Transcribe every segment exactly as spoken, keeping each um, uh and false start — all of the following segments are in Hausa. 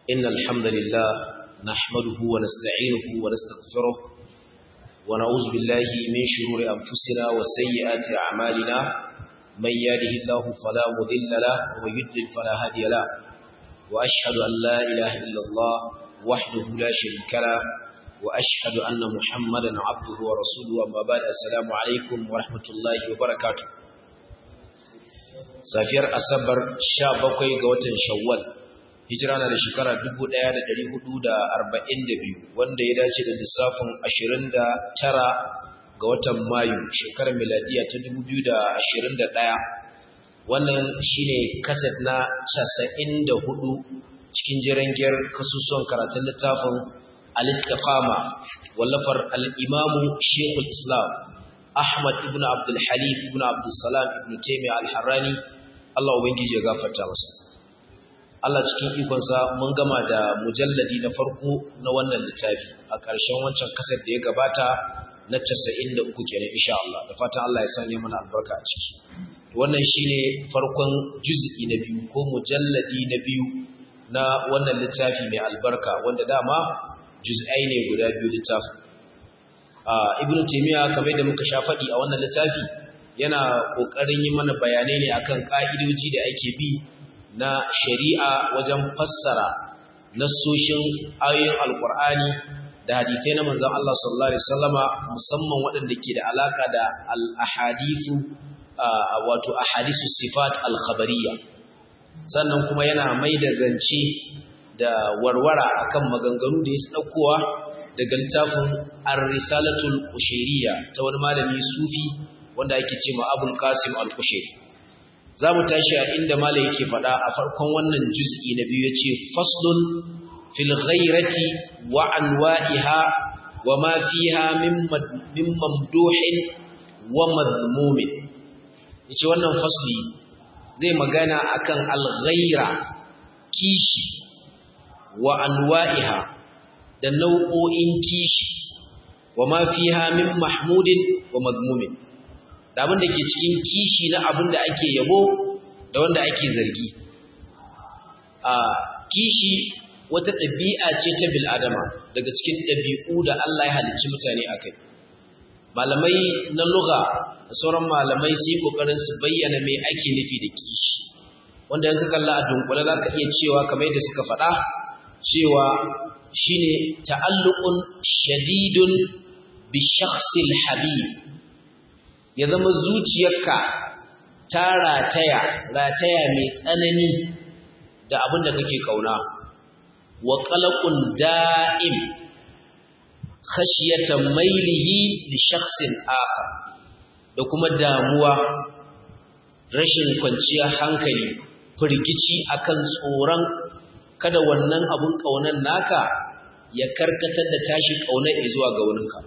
إن الحمد لله نحمده ونستعينه ونستغفره ونعوذ بالله من شرور أنفسنا وسيئات أعمالنا من يهده الله فلا مضل له ومن يضلل فلا هادي له وأشهد أن لا إله إلا الله وحده لا شريك له وأشهد أن محمدا عبده ورسوله أما بعد السلام عليكم ورحمة الله وبركاته safiyar asabar sha bakwai ga watan shawwal hijira na da shekara dubu ɗaya da ɗari hudu da arba'in da biyu wanda ya dace da lissafin ashirin da tara ga watan mayu shekarar miladiya ta dubu biyu da ashirin da ɗaya. Wannan shine kaset na casa'in da hudu cikin jirangiyar kasusuwan karatun littafin al-istiqama wallafar al-imamu shekul islam Ahmad ibn Abdul Halim ibn Abdul Salam ibn Taymiyyah al-Harrani Allah ubangiji ya gafarta masa. Allah cikin ikonsa mun gama da mujalladi na farko na wannan littafi a ƙarshen wancan kasar da ya gabata na casa'in da uku kenan insha Allah. Da fatan Allah ya sanya mana albarka a ciki. Wannan shine farkon juz'i na biyu ko mujalladi na biyu na wannan littafi mai albarka wanda dama juz'ai ne guda biyu littafin. Ibn Taymiyyah kamar da muka sha faɗi a wannan littafi yana ƙoƙarin yi mana bayanai ne akan ƙa'idoji da ake bi na shari'a wajen fassara nassoshin ayoyin Alƙur'ani da hadisai na manzon Allah sallallahu alaihi wasallama musamman waɗanda ke da alaka da al-ahadithu wato ahadithu sifat al-khabariyya. Sannan kuma yana mai da zance da warwara akan maganganu da ya ɗaukowa daga littafin Ar-Risalatul Qushayriyya ta wani malami sufi wanda ake cewa Abul Qasim Al-Qushayri. Zamu tashi a inda malai yake fada a farkon wannan juz'i na biyu yace faslun fil ghayrati wa anwa'iha wa ma fiha min min mamduhin wa madhmumin. Yace wannan fasli zai magana akan al-ghayra kishi wa anwa'iha da nau'o'in kishi wa ma fiha min mahmudin wa madmumin da abin da ke cikin kishi na abin da ake yabo da wanda ake zargi. A kishi wata ɗabi'a ce ta bil'adama daga cikin ɗabi'u da Allah ya halicci mutane akai. Malamai na lugha da sauran malamai su yi kokarin su bayyana me ake nufi da kishi, wanda in ka kalla a dunkule za ka iya cewa kamar yadda suka faɗa cewa shine ta'alluqun shadidun bi shakhsil habib, ya zama zuciyarka ta rataya rataya mai tsanani da abin da kake kauna, wa qalaqun da'im khashiyatan mailihi li shakhsin akhar, da kuma damuwa rashin kwanciyar hankali firgici akan tsoron kada wannan abun kaunan naka ya karkatar da tashi kaunar zuwa ga wurinka.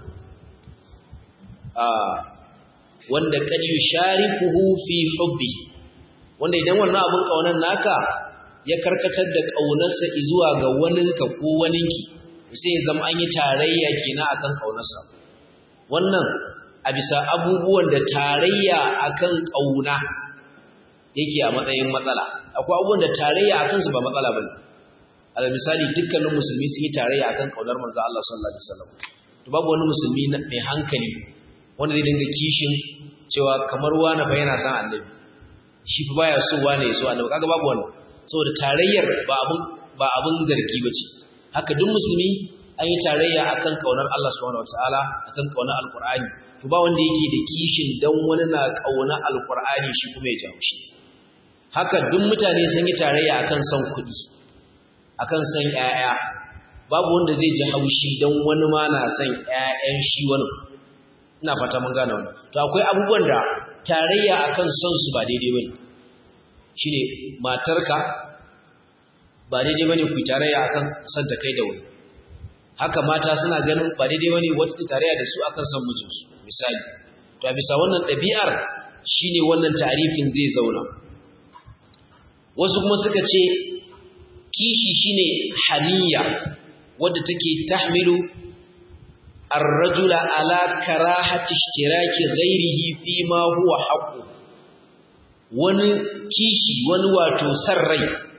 a wanda kad yusharikuhu fi hubbi, wanda idan wannan abun kaunan naka ya karkatar da kaunarsa zuwa ga waninka ko waninki sai zama an yi tarayya kenan akan kaunarsa. Wannan a bisa abubuwan da tarayya akan kauna yake a matsayin matsala. Akwai abubuwan da tarayya akan su ba matsala bane. Al misali dukkanin musulmi sun yi tarayya akan kaunar manzo Allah sallallahu alaihi wasallam. To babu wani musulmi mai hankali wanda zai dinga kishin cewa kamar wani fa yana san annabi, shi fa baya so wani ya so annabi. Kaga babu wannan, saboda tarayyar ba abun ba abun zargi bace. Haka duk musulmi an yi tarayya akan kaunar Allah subhanahu wataala, akan kaunar alqur'ani. To ba wanda yake da kishin dan wani na kaunar alqur'ani shi kuma ya jawo shi. Haka duk mutane sun yi tarayya akan son kuɗi, akan san ƴaƴa. Babu wanda zai ji haushi dan wani ma na san ƴaƴan shi wani. Ina fata mun gane wannan. To akwai abubuwan da tarayya akan son su ba daidai bane. Shine matarka ba daidai bane ku tarayya akan san ta kai da wani. Haka mata suna ganin ba daidai bane wata ta tarayya da su akan san mijinsu misali. To a bisa wannan ɗabi'ar shine wannan ta'arifin zai zauna. Wasu kuma suka ce kishi shine haniya wadda take tahmilu ar-rajula ala karahati ishtiraki ghairihi fi ma huwa haqqu. Wani kishi wani wato sarrai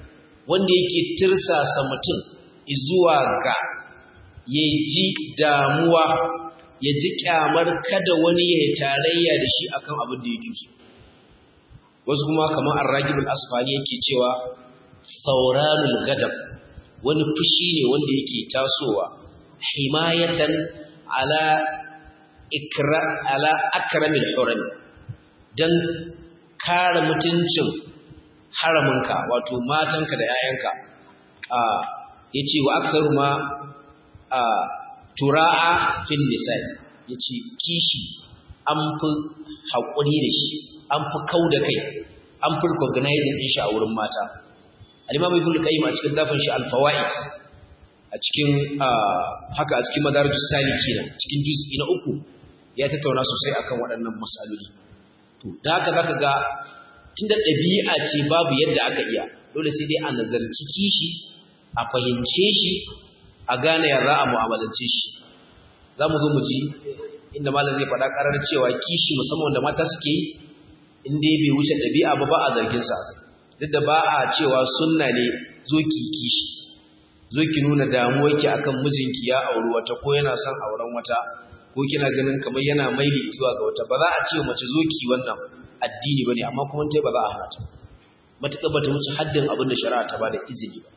wanda yake tirsasa mutum zuwa ga ya ji damuwa ya ji kyamar kada wani ya tarayya da shi akan abin da yake so. Wasu kuma kamar Ar-Ragib al-Asfahani yake cewa thawranul ghadab wani fushi ne wanda yake tasowa himayatan ala ikra ala akramil huram dan kare mutuncin haraminka wato matanka da 'ya'yanka. a yace wa aktharu ma a tura'a fil nisa'i yace kishi an fi hakuri da shi an fi kauda kai an fi recognizing din shi a wurin mata. al-imam ibn qayyim a cikin dafin shi al-fawaid a cikin haka a cikin madarijus salikin cikin juz'i na uku ya tattauna sosai akan waɗannan mas'aloli. to da haka zaka ga tunda ɗabi'a ce babu yadda aka iya dole sai dai a nazarci kishi a fahimce shi a gane ya za a mu'amalance shi. za mu zo mu ji inda malam zai faɗa ƙarar cewa kishi musamman wanda mata suke yi in dai bai wuce ɗabi'a ba ba a zargin sa, duk da ba a cewa sunna ne zo ki kishi zo ki nuna damuwarki akan mijinki ya auri wata ko yana son auren wata ko kina ganin kamar yana maili zuwa ga wata. ba za a ce mace zo ki wannan addini bane, amma kuma tai ba za a hana ta matuƙa bata wuce haddin abin da shari'a ta bada izini ba.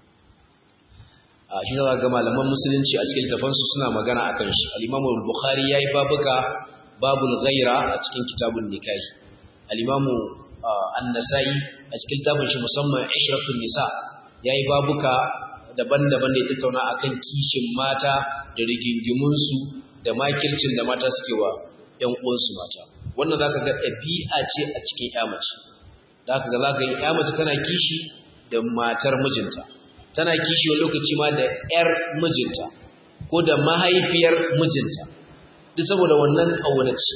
a shi za ga malaman musulunci a cikin tafansu suna magana akan shi. al-Imam al-Bukhari yayi babuka babul ghaira a cikin kitabun nikahi. al-Imam an-Nasa'i a cikin tabin shi musamman Ishratun Nisa yayi babuka daban-daban da ya tattauna akan kishin mata da rigingimun su da makircin da mata suke wa ƴan uwansu mata. wannan zaka ga ɗabi'a ce a cikin ƴa mace. zaka ga zaka yi ƴa mace tana kishi da matar mijinta, tana kishi wani lokaci ma da ƴar mijinta ko da mahaifiyar mijinta, duk saboda wannan ƙaunace.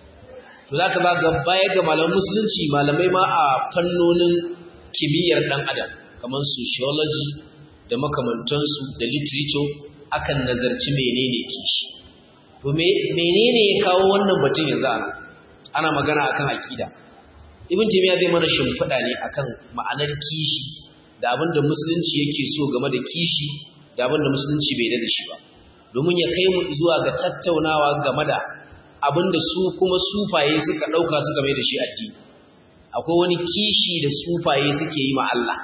to zaka ba ga baya ga malaman musulunci malamai ma a fannonin kimiyyar dan adam kamar sociology da makamantansu da literature akan nazarci menene kishi. to me menene ya kawo wannan batun yanzu ana ana magana akan akida. ibn taymiya zai mana shimfida ne akan ma'anar kishi da abinda musulunci yake so game da kishi da abinda musulunci bai da shi ba, domin ya kai mu zuwa ga tattaunawa game da abinda su kuma sufaye suka dauka suka mai da shi addini. akwai wani kishi da sufaye suke yi ma Allah,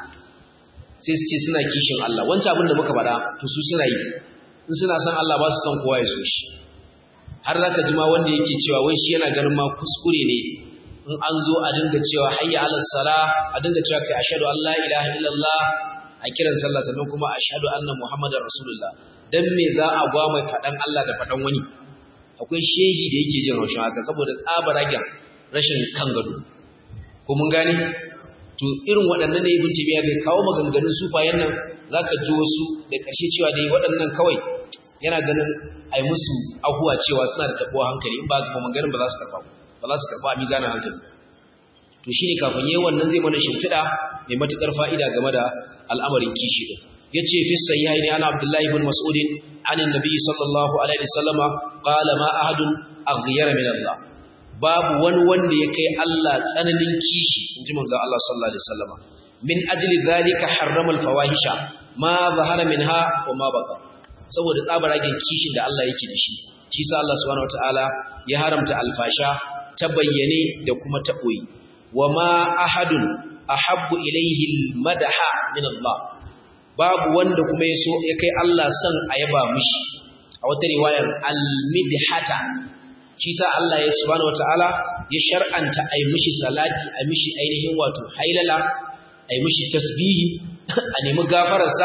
sai su ce suna kishin Allah. wancan abinda muka faɗa to su suna yi, in suna san Allah ba su san kowa ya so shi. har zaka ji ma wanda yake cewa wai shi yana ganin ma kuskure ne in an zo a dinga cewa hayya alal sala a dinga cewa kai ashhadu an la ilaha illallah a kiran sallah sannan kuma ashhadu anna muhammadar rasulullah. dan me za a gwa mai faɗan Allah da faɗan wani? akwai shehi da yake jin haushin haka saboda tsabaragen rashin kan gado. ko mun gane? to irin waɗannan ne ibn Taymiyyah bai kawo maganganun sufayen nan zaka ji wasu da ƙarshe cewa dai waɗannan kawai yana ganin ai musu ahuwa cewa suna da tabuwa hankali, in ba ga maganganun ba za su karba ba za su karba a mizanin hankali. to shine kafin yayin wannan zai mana shimfida mai matukar fa'ida game da al'amarin kishi din. yace fi sahihaini ana Abdullah ibn Mas'ud an annabi sallallahu alaihi wasallama qala ma ahadun aghyara min Allah. babu wani wanda ya kai Allah tsananin kishi, inji manzo Allah sallallahu alaihi wasallama. min ajli dhalika harrama al-fawahisha ma zahara minha wa ma baqa. saboda tsabaragen kishin da Allah yake da shi shi sa Allah subhanahu wataala ya haramta alfasha ta bayyane da kuma ta boye. wa ma ahadun ahabbu ilayhi al-madaha min Allah. babu wanda kuma yaso ya kai Allah san ayaba mishi. a wata riwayar al-midhata, shi sa Allah ya subhanahu wataala ya shar'anta ay mishi salati ay mishi ainihin wato hailala ay mishi tasbihi a nemi gafararsa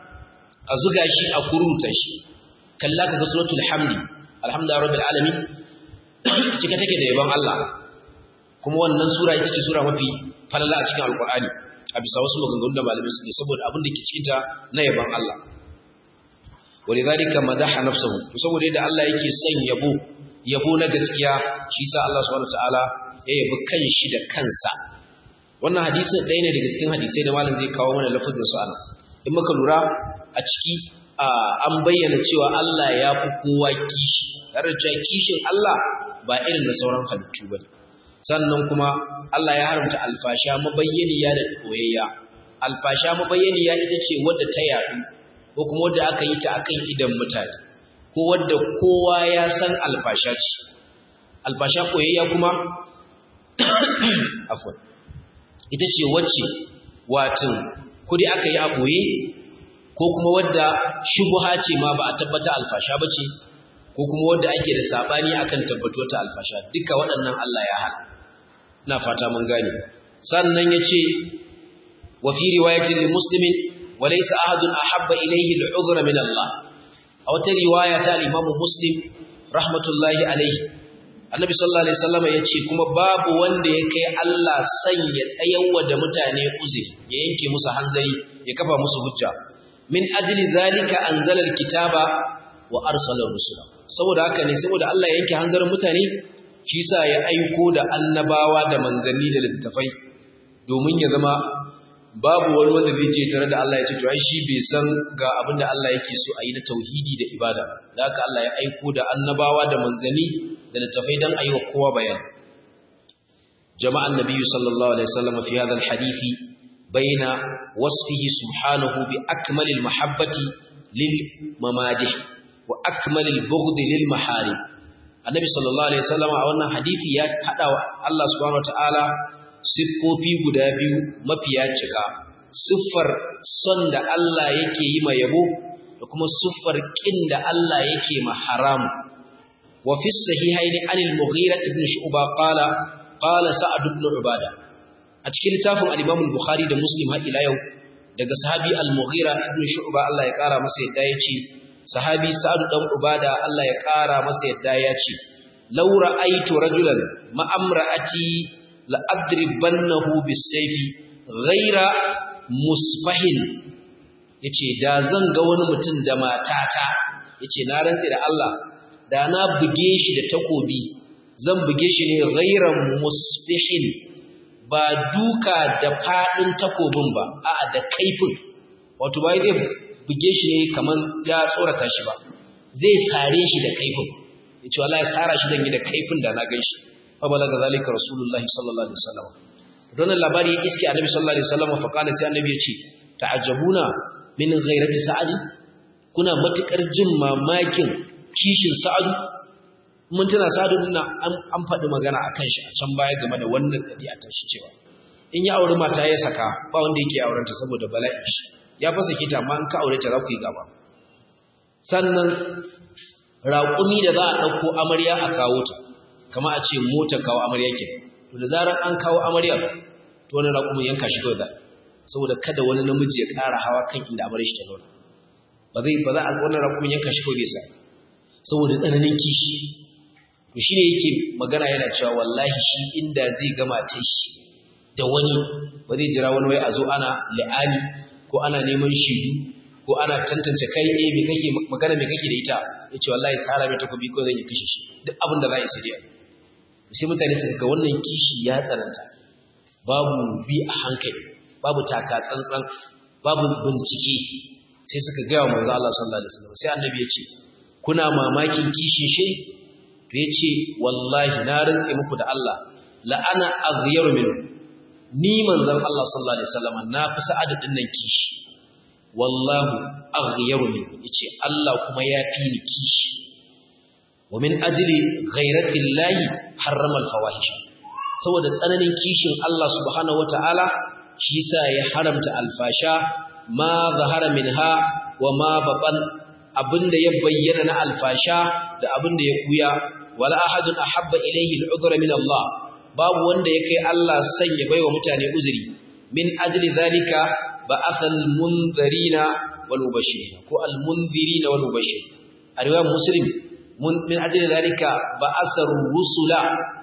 a zuga shi a kuruta shi. kalla kaga suratul hamdi alhamdulillahi rabbil alamin cike take da yabon Allah, kuma wannan sura ita ce sura mafi falala a cikin alqur'ani a bisa wasu maganganun da malamai suke saboda abin da ke cikin ta na yabon Allah. walidhalika madaha nafsuhu, to saboda yadda Allah yake son yabo yabo na gaskiya shi sa Allah subhanahu wataala ya yabi kanshi da kansa. wannan hadisin ɗaya ne daga cikin hadisai da malam zai kawo mana lafazin su ana. in muka lura a ciki an bayyana cewa Allah ya fi kowa kishi, tare da kishin Allah ba irin na sauran halittu ba. sannan kuma Allah ya haramta alfasha mabayyaniya da koyayya, alfasha mabayyaniya ita ce wadda ta yadu ko kuma wadda aka yi ta akan idan mutane ko wadda kowa ya san alfasha ce alfasha koyayya kuma afwan ita ce wacce watin kudi aka yi a boye ko kuma wadda shubha ce ma ba a tabbata alfasha bace ko kuma wadda ake da sabani akan tabbato ta alfasha duka waɗannan Allah ya hana ina fata mun gane sannan yace wa fi riwayatin li muslimin wa laysa ahadun ahabba ilayhi al-udhra min Allah a wata riwaya ta al-Imam Muslim rahmatullahi alayhi annabi sallallahu alaihi wasallam yace kuma babu wanda ya kai Allah sanya tsayawa da mutane uzuri ya yanke musu hanzari ya kafa musu hujja min ajli zalika anzala al-kitaba wa arsala rusula saboda haka ne saboda Allah ya yanke hanzarin mutane shi sa ya aiko da annabawa da manzanni da littattafai domin ya zama babu wani wanda zai ce tare da Allah ya ce to ai shi bai san ga abin da Allah yake so a yi na tauhidi da ibada da haka Allah ya aiko da annabawa da manzanni da littattafai dan ayi wa kowa bayani jama'an nabiyyu sallallahu alaihi wasallam fi hadha alhadisi baina wasfihi subhanahu bi akmalil mahabbati lil mamadih wa akmalil bughd lil maharim annabi sallallahu alaihi wasallam a wannan hadisi ya hada wa Allah subhanahu wataala siffofi guda biyu mafiya cika siffar son da Allah yake yi ma yabo da kuma siffar kin da Allah yake ma haram wa fi sahihayn anil mughirah ibn shu'ba qala qala sa'd ibn ubada a cikin littafin al-imam al-bukhari da muslim har ila yau daga sahabi al-mughira ibn shu'ba Allah ya kara masa yadda yace sahabi sa'd dan ubada Allah ya kara masa yadda yace law ra'aytu rajulan ma amra'ati la adribannahu bis-sayfi ghayra musfahin yace da zan ga wani mutum da matata yace na rantsi da Allah da na buge shi da takobi zan buge shi ne ghayra musfihin ba duka da fadin takobin ba a'a da kaifin wato bai zai buge shi ne kaman ya tsorata shi ba zai sare shi da kaifin yace wallahi sara shi dan yi da kaifin da na ganshi fa balaga zalika rasulullahi sallallahu alaihi wasallam don labari iski annabi sallallahu alaihi wasallam fa kana sai annabi yace ta'ajabuna min ghairati sa'ad kuna matukar jin mamakin kishin sa'ad mun tana sa'ad din an faɗi magana akan shi a can baya game da wannan dabi'a ta shi cewa in ya aure mata ya saka ba wanda yake aurenta saboda bala'in shi ya fasa kita amma in ka aure ta za ku yi gaba sannan raƙumi da za a ɗauko amarya a kawo ta kama a ce mota kawo amarya ke to da zarar an kawo amarya to wani raƙumin yanka shi kawai za saboda kada wani namiji ya ƙara hawa kan inda amarya shi ta zauna ba zai ba za a wannan raƙumin yanka shi kawai sa saboda tsananin kishi to shine yake magana yana cewa wallahi shi inda zai gama ta shi da wani ba zai jira wani wai a zo ana li'ani ko ana neman shidu ko ana tantance kai eh me kake magana me kake da ita yace wallahi sara mai takobi ko zan yi kishi shi duk abin da za yi sai sai mutane suka ga wannan kishi ya tsananta babu bi a hankali babu taka tsantsan babu bincike sai suka ga wa manzo Allah sallallahu alaihi wasallam sai annabi yace kuna mamakin kishi shi to yace wallahi na rantse muku da Allah la ana aghyaru min ni manzon Allah sallallahu alaihi wasallam na fi sa'ad din nan kishi wallahu aghyaru min yace Allah kuma ya fi ni kishi wa min ajli ghayrati llahi harrama al-fawahisha saboda tsananin kishin Allah subhanahu wataala shi yasa ya haramta alfasha ma zahara minha wa ma batan abinda ya bayyana na alfasha da abinda ya kuya wala ahadun ahabba ilayhi al-udhra min Allah babu wanda ya kai Allah sanya baiwa mutane uzuri min ajli zalika ba'athal munzirina wal mubashirin ko al munzirina wal mubashirin a riwayar muslim min ajli zalika ba'asar rusula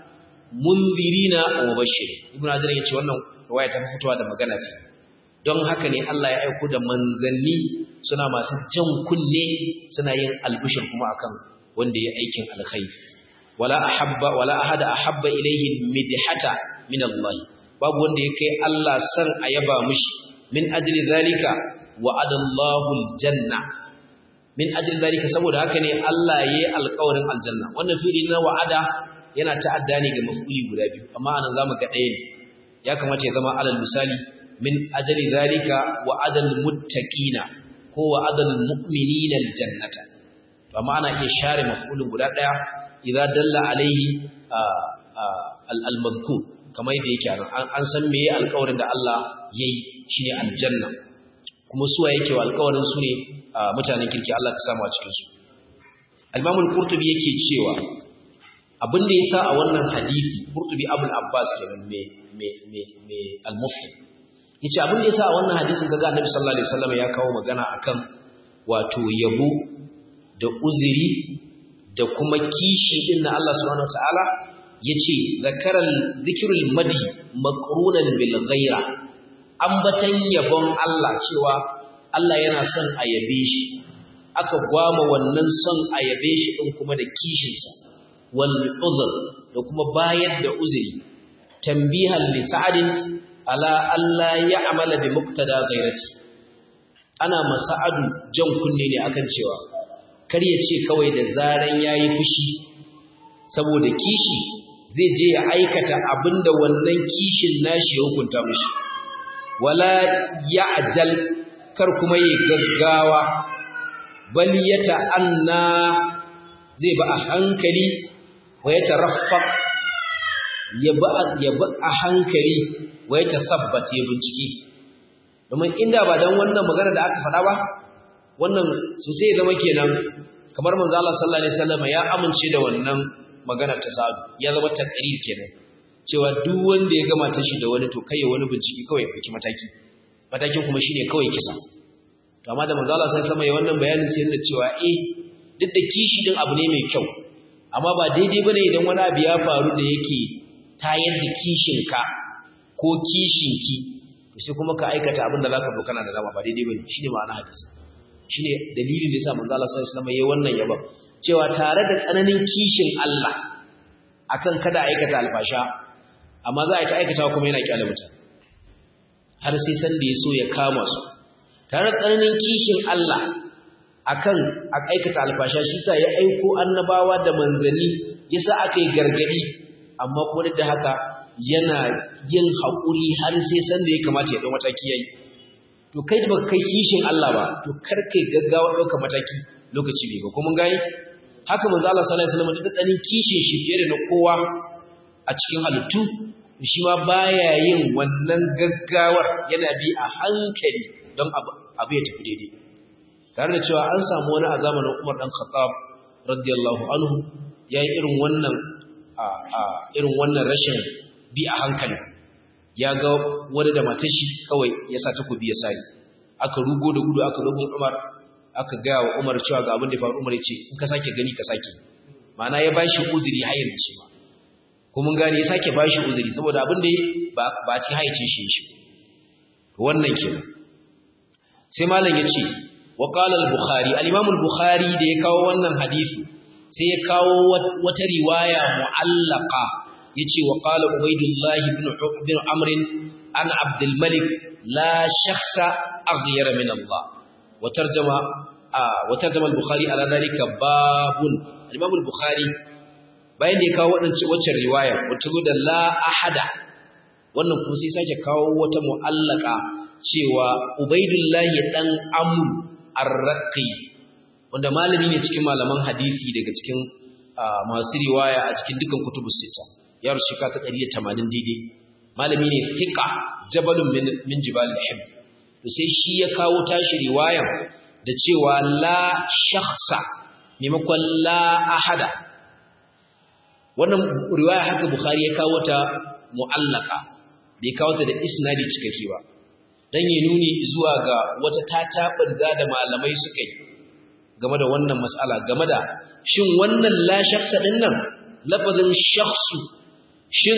munzirina wa mubashirin ibnu azar yace wannan riwaya ta fitowa da magana ce don haka ne Allah ya aika da manzanni suna masu jan kunne suna yin albishir kuma akan wanda ya aikin alkhairi wala ahabba wala ahada ahabba ilayhi midhata min Allah babu wanda ya kai Allah san ayaba mishi min ajli zalika wa'ada Allahu aljanna min ajli zalika saboda haka ne Allah yayi alƙawarin aljanna wannan fi'ili na wa'ada yana ta'adda ne ga maf'uli guda biyu amma anan zamu ga ɗaya ne ya kamata ya zama alal misali min ajali zalika wa adal muttaqina ko wa adal mu'minina aljannata to amma ana iya share maf'ulun guda daya idza dalla alaihi al-mazkur kamar yadda yake an an san meye alƙawarin da Allah yayi shine aljanna kuma suwa yake wa alƙawarin su ne mutanen kirki Allah ka samu a cikin su al-Imam al-Qurtubi yake cewa abin da yasa a wannan hadisi Qurtubi Abul Abbas kenan me me me me al-Mufhim yace abin da yasa a wannan hadisin kaga Annabi sallallahu alaihi wasallam ya kawo magana akan wato yabo da uzuri da kuma kishi din na Allah subhanahu wataala yace zakaral dhikrul madhi maqrunan bil ghaira ambatan yabon Allah cewa Allah yana son a yabe shi aka gwama wannan son a yabe shi din kuma da kishin sa wal udhr da kuma bayar da uzuri tanbihan li sa'adin ala alla ya'mala bi muqtada ghairati ana masa'adu jan kunne ne akan cewa kar ya ce kawai da zaran yayi fushi saboda kishi zai je ya aikata abinda wannan kishin nashi ya hukunta mishi wala ya'jal kar kuma yi gaggawa bal yata'anna zai ba a hankali wa yataraffaq ya ba ya ba a hankali wa yatathabbat ya bincike domin inda ba dan wannan magana da aka faɗa ba wannan su sai zama kenan kamar manzo Allah sallallahu alaihi wasallam ya amince da wannan magana ta sa'adu ya zama takrir kenan cewa duk wanda ya gama ta shi da wani to kai wani bincike kawai fiki mataki matakin kuma shine kawai kisa to amma da manzo Allah sallallahu alaihi wasallam ya wannan bayanin sai da cewa eh duk da kishi din abu ne mai kyau amma ba daidai bane idan wani abu ya faru da yake tayar da kishin ka ko kishin ki to sai kuma ka aikata abin da zaka bukana da dama ba daidai bane shine ma'ana hadisi shine dalilin da yasa manzo Allah sallallahu alaihi wasallam yayin wannan yaba cewa tare da tsananin kishin Allah akan kada aikata alfasha amma za a ta aikata kuma yana kyale mutane har sai san da yaso ya kama su tare da tsananin kishin Allah akan aikata alfasha shi yasa ya aiko annabawa da manzanni yasa aka yi gargadi amma kuma da haka yana yin haƙuri har sai san da ya kamata ya dau mataki yayi to kai da baka kai kishin Allah ba to kar kai gaggawa ɗaukar mataki lokaci bai ba kuma mun gani haka manzo Allah sallallahu alaihi wasallam da tsanin kishin shi fiye da na kowa a cikin halittu shi ma baya yin wannan gaggawar yana bi a hankali don abu ya tafi daidai tare da cewa an samu wani a zamanin Umar dan Khattab radiyallahu anhu yayi irin wannan a irin wannan rashin bi a hankali ya ga wani da matar shi kawai ya sa takobi ya sai aka rugo da gudu aka rugo Umar aka ga wa Umar cewa ga abin da faru Umar ya ce in ka sake gani ka sake ma'ana ya bashi uzuri hayar ce ba ko mun gane ya sake bashi uzuri saboda abin da ba ba ci haicin shi shi wannan kenan sai malam yace wa qala al-bukhari al-imam al-bukhari da ya kawo wannan hadisi sai ya kawo wata riwaya mu'allaqa yace wa qala ubaydullah ibn ibn amr an abd al-malik la shakhsa aghyara min Allah wa tarjama wa tarjama al-bukhari ala dhalika babun al-imam al-bukhari bayan da ya kawo wadannan wacce riwaya wata zo da la ahada wannan kuma sai sake kawo wata mu'allaka cewa ubaydullah dan amr ar-raqi wanda malami ne cikin malaman hadisi daga cikin masu riwaya a cikin dukkan kutubus sita ya rushe ka ta ɗari da tamanin daidai malami ne thiqa jabalun min min jibal al-hib to sai shi ya kawo tashi riwaya da cewa la shakhsa maimakon la ahada wannan riwaya haka bukhari ya kawo ta mu'allaka bai kawo ta da isnadi cikakke ba dan ya nuni zuwa ga wata tatabarza da malamai suka yi game da wannan mas'ala game da shin wannan la shakhsa din nan lafazin shakhsu shin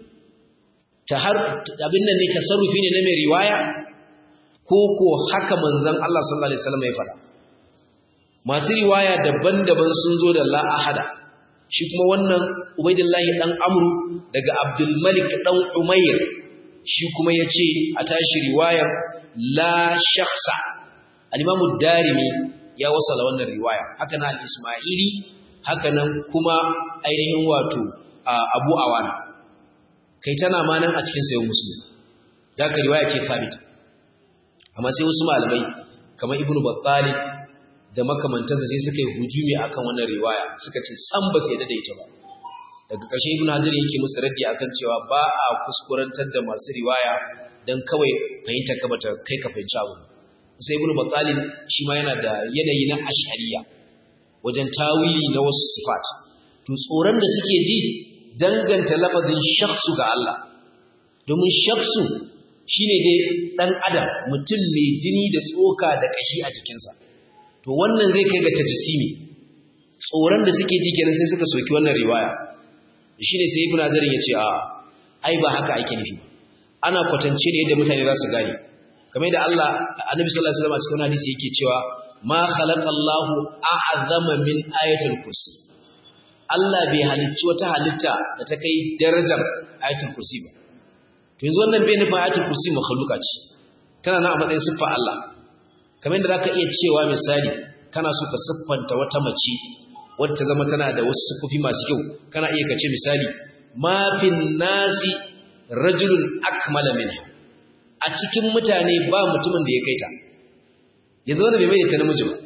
tahar abin nan ne tasarrufi ne na mai riwaya ko ko haka manzon Allah sallallahu alaihi wasallam ya fada masu riwaya daban-daban sun zo da la ahada shi kuma wannan Ubaydullah dan Amru daga Abdul Malik dan Umayr shi kuma yace a tashi riwayar la shakhsa al-Imam ad-Darimi ya wasala wannan riwaya haka nan al-Isma'ili haka nan kuma ainihin wato Abu Awana kai tana ma nan a cikin sayyid Muslim da ka riwaya ce sabita amma sai wasu malamai kamar ibnu battal da makamantansa sai suka yi hujumi akan wannan riwaya suka ce san ba sai da ita ba daga ƙarshe ibnu hajar yake musu raddi akan cewa ba a kuskurantar da masu riwaya dan kawai fahimta ka bata kai ka fahimci abu sai ibnu battal shi ma yana da yanayi na ash'ariya wajen tawili na wasu sifat to tsoron da suke ji danganta lafazin shakhsu ga Allah domin shakhsu shine dai dan adam mutum mai jini da tsoka da kashi a jikinsa to wannan zai kai ga tajsimi tsoron da suke ji kenan sai suka soki wannan riwaya shine sai ibnu azar ya ce a ai ba haka ake nufi ana kwatance ne yadda mutane za su gane kamar da Allah annabi sallallahu alaihi wasallam a cikin hadisi yake cewa ma khalaqallahu a'zama min ayatul kursi Allah bai halicci wata halitta da ta kai darajar ayatul kursi ba to yanzu wannan bai nufin ayatul kursi makhluka ce tana nan a matsayin siffar Allah kamar yadda zaka iya cewa misali kana so ka siffanta wata mace wadda ta zama tana da wasu siffofi masu kyau kana iya kace misali ma fin nasi rajulun akmala minha a cikin mutane ba mutumin da ya kaita yanzu wanda bai mai ta namiji ba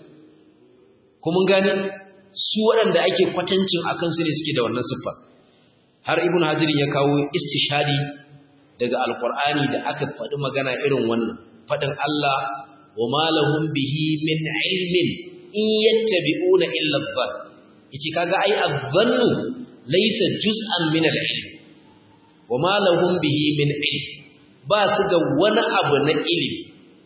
ko mun gane su waɗanda ake kwatancin akan su ne suke da wannan siffa har ibn hajar ya kawo istishhadi daga alqur'ani da aka faɗi magana irin wannan faɗin Allah wa ma lahum bihi min ilmin in yattabi'una illa dhann yace kaga ai adh-dhannu laysa juz'an min al-ilm wa ma lahum bihi min ilm ba su ga wani abu na ilimi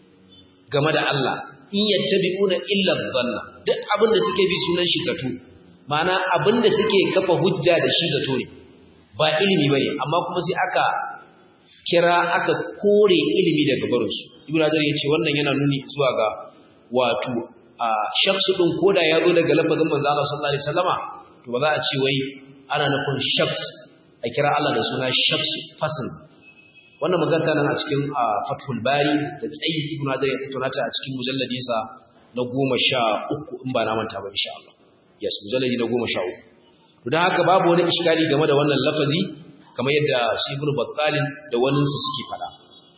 game da Allah in yattabi'una illa dhanna duk abin da suke bi sunan shi zato ma'ana abin da suke kafa hujja da shi zato ne ba ilimi bane amma kuma sai aka kira aka kore ilimi daga barin su ibnu hajar yace wannan yana nuni zuwa ga wato a shakhsu din koda ya zo daga lafazin manzo Allah sallallahu alaihi wasallama to ba za a ce wai ana nufin shakhs a kira Allah da suna shakhs fasl wannan magana nan a cikin Fathul Bari da tsayi Ibn Hajar ya tattauna ta a cikin mujalladin sa na goma sha uku in ba na manta ba insha Allah yes mujalladi na goma sha uku to dan haka babu wani iskali game da wannan lafazi kamar yadda shi Ibn Battal da wani su suke fada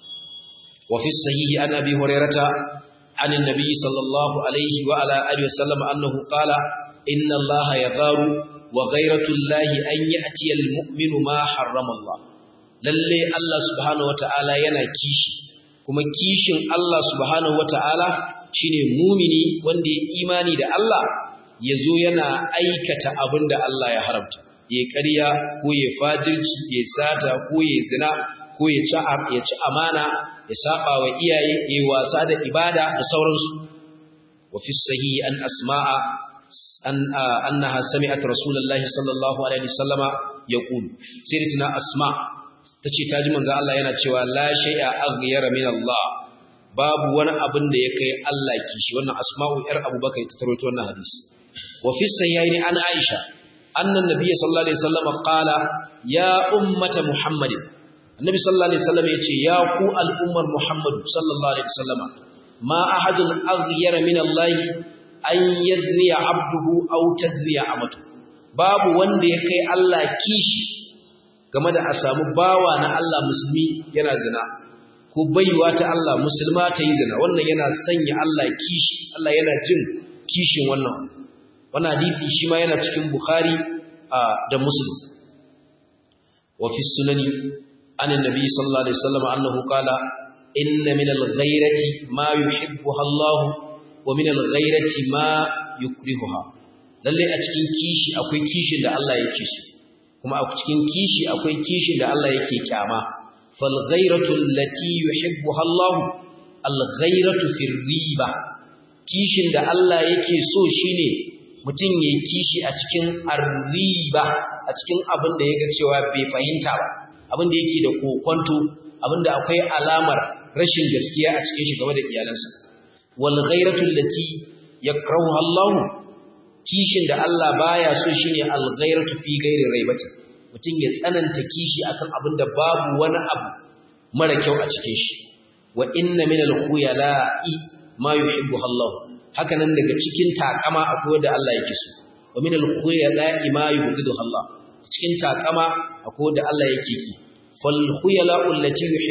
wa fi sahihi an Abi Hurairata an annabi sallallahu alaihi wa ala alihi wasallam annahu qala inna Allah yagharu wa ghayratu Allah an ya'ti al-mu'minu ma harrama Allah lalle Allah subhanahu wata'ala yana kishi kuma kishin Allah subhanahu wata'ala shine mumini wanda ya imani da Allah yazo yana aikata abinda Allah ya haramta yayi ƙarya ko yayi fajirci yayi sata ko yayi zina ko ya ci ya ci amana ya saba wa iyaye yayi wasa da ibada da sauransu wa fi sahihi an asma'a an annaha sami'at rasulullahi sallallahu alaihi wasallama yaqul sayyidatuna asma' tace taji manzo Allah yana cewa la shay'a aghyara min Allah babu wani abin da ya kai Allah kishi wannan asma'u yar abubakar ta taroto wannan hadisi wa fi sayyi'aini an aisha anna an-nabiy sallallahu alaihi wasallam qala ya ummata muhammadin annabi sallallahu alaihi wasallam yace ya ku al'ummar muhammad sallallahu alaihi wasallam ma ahadun aghyara min Allah an yazni 'abduhu aw tazni amatu babu wanda ya kai Allah kishi game da a samu bawa na Allah musulmi yana zina ko baiwa ta Allah musulma ta yi zina wannan yana sanya Allah kishi Allah yana jin kishin wannan wannan hadisi shi ma yana cikin Bukhari da Muslim wa fi sunani an annabi sallallahu alaihi wasallam annahu qala inna min al-ghayrati ma yuhibbuha Allah wa min al-ghayrati ma yukrihuha lalle a cikin kishi akwai kishin da Allah yake so kuma a cikin kishi akwai kishin da Allah yake kyama fal ghayratu allati yuhibbuha Allah al ghayratu fir riba kishin da Allah yake so shine mutum yayi kishi a cikin ar-riba a cikin abin da yake cewa bai fahimta ba abin da yake da kokonto abin da akwai alamar rashin gaskiya a cikin shi game da iyalansa wal ghayratu allati yakrahuha Allah kishin da Allah baya so shine al-ghayratu fi ghairi raibati mutum ya tsananta kishi akan abin da babu wani abu mara kyau a cikin shi wa inna min al-khuyala'i ma yuhibbu Allah haka nan daga cikin takama akwai da Allah yake so wa min al-khuyala'i ma yubghidu Allah cikin takama akwai da Allah yake ki fal khuyala'u allati yuhib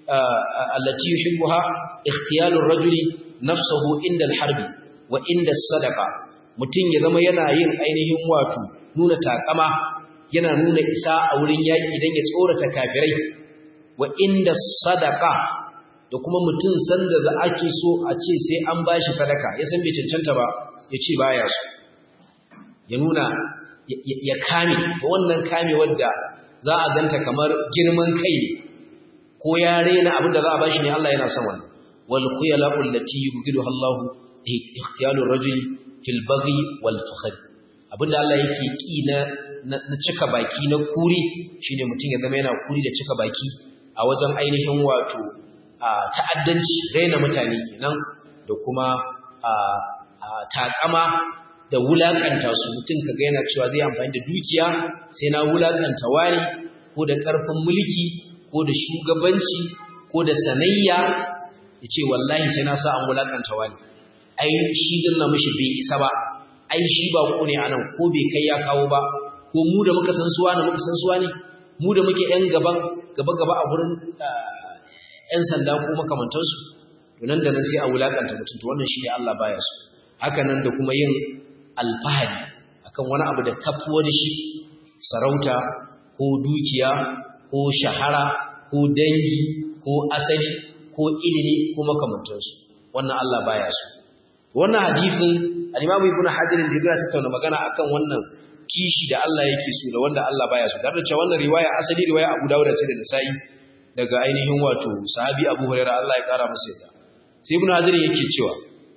allati yuhibbuha ikhtiyalur rajuli nafsuhu inda al-harbi wa inda as-sadaqa mutun ya zama yana yin ainihin wato nuna takama yana nuna isa a wurin yaki dan ya tsorata kafirai wa inda sadaqa da kuma mutun sanda za ake so a ce sai an bashi sadaka ya san bai cancanta ba ya ce baya so ya nuna ya kame to wannan kame wanda za a ganta kamar girman kai ne ko ya rena abin da za a bashi ne Allah yana son wannan wal khuyala allati yubghiduha Allah ikhtiyalur rajuli fil baghi wal fakhr abinda Allah yake ki na na cika baki na kuri shine mutum ya zama yana kuri da cika baki a wajen ainihin wato ta'addanci raina mutane kenan da kuma takama da wulakanta su mutum kaga yana cewa zai amfani da dukiya sai na wulakanta wani ko da karfin mulki ko da shugabanci ko da sanayya yace wallahi sai na sa an wulakanta wani ai shi zanna mishi bai isa ba ai shi ba ko ne anan ko bai kai ya kawo ba ko mu da muka san suwa ne muka san suwa ne mu da muke yan gaban gaba gaba a gurin yan sanda ko makamantansu to nan da nan sai a wulakanta mutum to wannan shi ne Allah baya so haka nan da kuma yin alfahari akan wani abu da kafuwa da shi sarauta ko dukiya ko shahara ko dangi ko asali ko ilimi ko makamantansu wannan Allah baya so wannan hadisin al-Imam Ibn Hajar al-Jibri ta tattauna magana akan wannan kishi da Allah yake so da wanda Allah baya so tare da cewa wannan riwaya asali riwaya Abu Dawud ce da Nasa'i daga ainihin wato sahabi Abu Hurairah Allah ya kara masa yarda sai Ibn Hajar yake cewa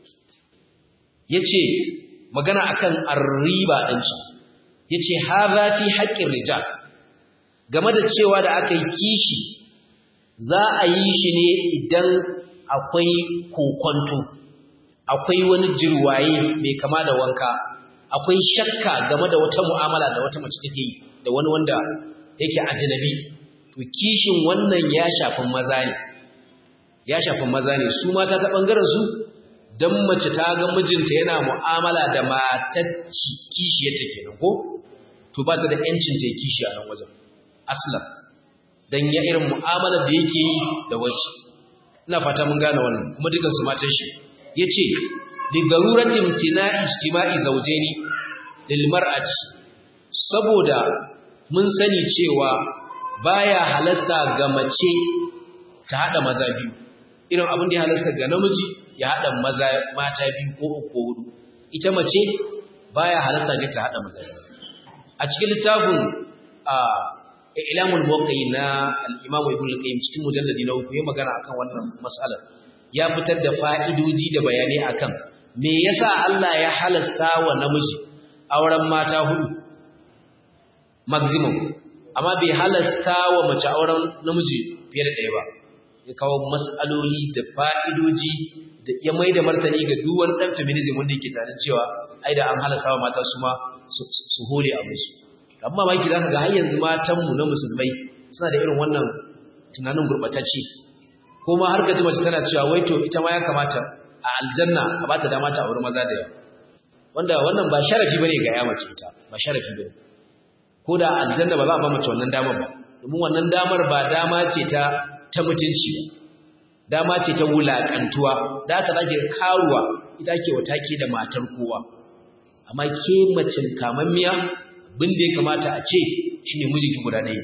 yace magana akan ar-riba din shi yace hadha fi haqqir rijal game da cewa da aka yi kishi za a yi shi ne idan akwai kokonto akwai wani jirwaye mai kama da wanka akwai shakka game da wata mu'amala da wata mace take yi da wani wanda yake ajnabi to kishin wannan ya shafi maza ne ya shafi maza ne su mata ta bangaren su dan mace ta ga mijinta yana mu'amala da matacci kishi yake kenan ko to ba ta da yancin ta kishi a nan wajen aslan dan ya irin mu'amalar da yake yi da wace ina fata mun gane wannan kuma dukan su matan shi yace li darurati imtina'i ijtima'i zawjaini lil mar'ati saboda mun sani cewa baya halasta ga mace ta hada maza biyu irin abin da ya halasta ga namiji ya hada maza mata biyu ko uku ko hudu ita mace baya halasta ga ta hada maza biyu a cikin littafin a ilamul muwaqqi'in na al-imam ibn al-qayyim cikin mujalladi na uku ya magana akan wannan mas'alar ya fitar da fa'idoji da bayanai akan me yasa Allah ya halasta wa namiji auren mata hudu maximum amma bai halasta wa mace auren namiji fiye da ɗaya ba ya kawo mas'aloli da fa'idoji da ya mai da martani ga duk wani dan feminism wanda yake tare cewa ai da an halasta wa mata su ma su hore a musu amma baki zaka ga har yanzu matan mu na musulmai suna da irin wannan tunanin gurbatacce ko ma har gaji mace tana cewa wai to ita ma ya kamata a aljanna a bata dama ta aure maza da yawa wanda wannan ba sharafi bane ga ya mace ita ba sharafi bane ko da aljanna ba za a ba mace wannan damar ba domin wannan damar ba dama ce ta ta mutunci ba dama ce ta wulakantuwa da haka zaki karuwa ita ke wata ke da matar kowa amma ke macin kamammiya bin da ya kamata a ce shine mijinki guda ɗaya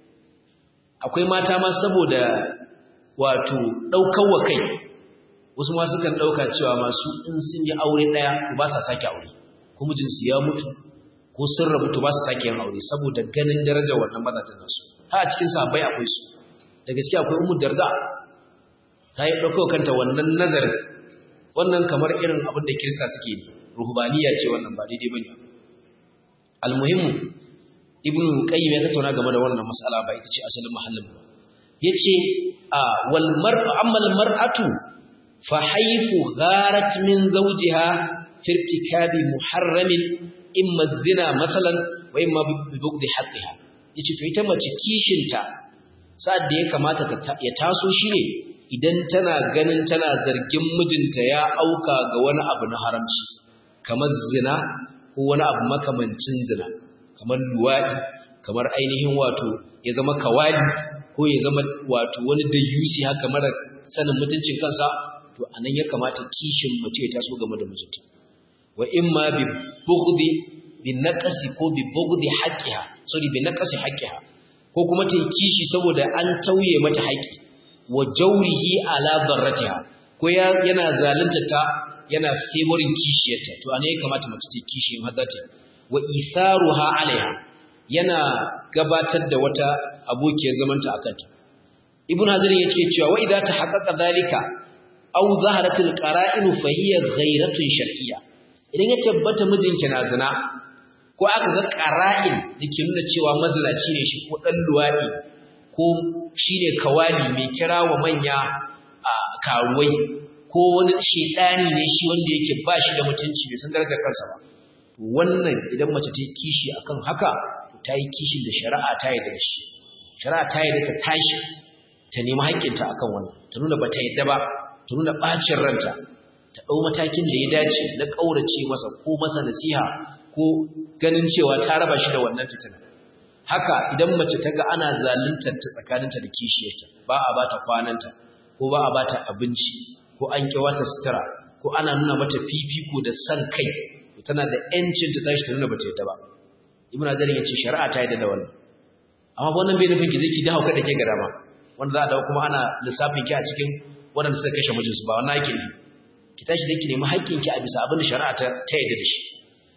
akwai mata ma saboda wato daukar wa kai wasu ma sukan dauka cewa masu in sun yi aure daya to ba sa sake aure ko mijinsu ya mutu ko sun rabu to ba sa sake yin aure saboda ganin darajar wannan mazatan nasu ha a cikin sahabbai akwai su da gaskiya akwai ummu darda ta yi dauko kanta wannan nazarin wannan kamar irin abin da kirista suke yi ruhbaniya ce wannan ba daidai bane almuhimmu ibnu qayyim ya tattauna game da wannan mas'ala ba ita ce asalin mahallin ba yace a wal mar'u amma al mar'atu fa haythu gharat min zawjiha fi irtikabi muharramin imma zina masalan wa imma bi bughdi haqqiha yace to ita mace kishinta sa'ad da ya kamata ta ya taso shine idan tana ganin tana zargin mijinta ya auka ga wani abu na haramci kamar zina ko wani abu makamancin zina kamar luwadi kamar ainihin wato ya zama kawali ko ya zama wato wani dayyusi haka mara sanin mutuncin kansa, to anan ya kamata kishin mace ta so game da mijinta. Wa imma bi bughdi bi naqsi ko bi bughdi haqqiha sorry bi naqsi haqqiha, ko kuma ta kishi saboda an tauye mata haƙi, wa jawrihi ala darratiha, ko yana zalunta ta yana favorin kishiyarta, to anan ya kamata mace ta kishi in hadda ta. Wa itharuha alaiha, yana gabatar da wata abokiyar zamanta akan ta. Ibn Hazm yake cewa wa idza tahaqqaqa dhalika aw zaharat alqara'in fa hiya ghayratun shar'iyya, idan ya tabbata mijinki na zina ko aka ga qara'in dake nuna cewa mazinaci ne shi ko dan luwadi ko shine kawali mai kirawa manya a karuwai ko wani shedani ne shi wanda yake ba shi da mutunci bai san darajar kansa ba, to wannan idan mace ta yi kishi akan haka ta yi kishin da shari'a ta yarda da shi. Shari'a ta yarda ta tashi ta nemi haƙƙinta akan wannan, ta nuna bata yarda ba, ta nuna bacin ranta, ta dau matakin da ya dace na kaurace masa ko masa nasiha ko ganin cewa ta raba shi da wannan fitina. Haka idan mace ta ga ana zaluntar ta tsakaninta da kishiyarta, ba a bata kwananta ko ba a bata abinci ko an kiwata sutura ko ana nuna mata fifiko da san kai, tana da yancin ta tashi ta nuna bata yarda ba. Ibn Hazm ya ce shari'a ta yarda da wannan, amma wannan bai nufin ki zai ki da hauka da ke ga dama wanda za a dawo kuma ana lissafin ki a cikin waɗanda suka kashe mijinsu, ba wannan yake ne. Ki tashi da ki nemi haƙƙinki a bisa abin da shari'a ta yarda da shi.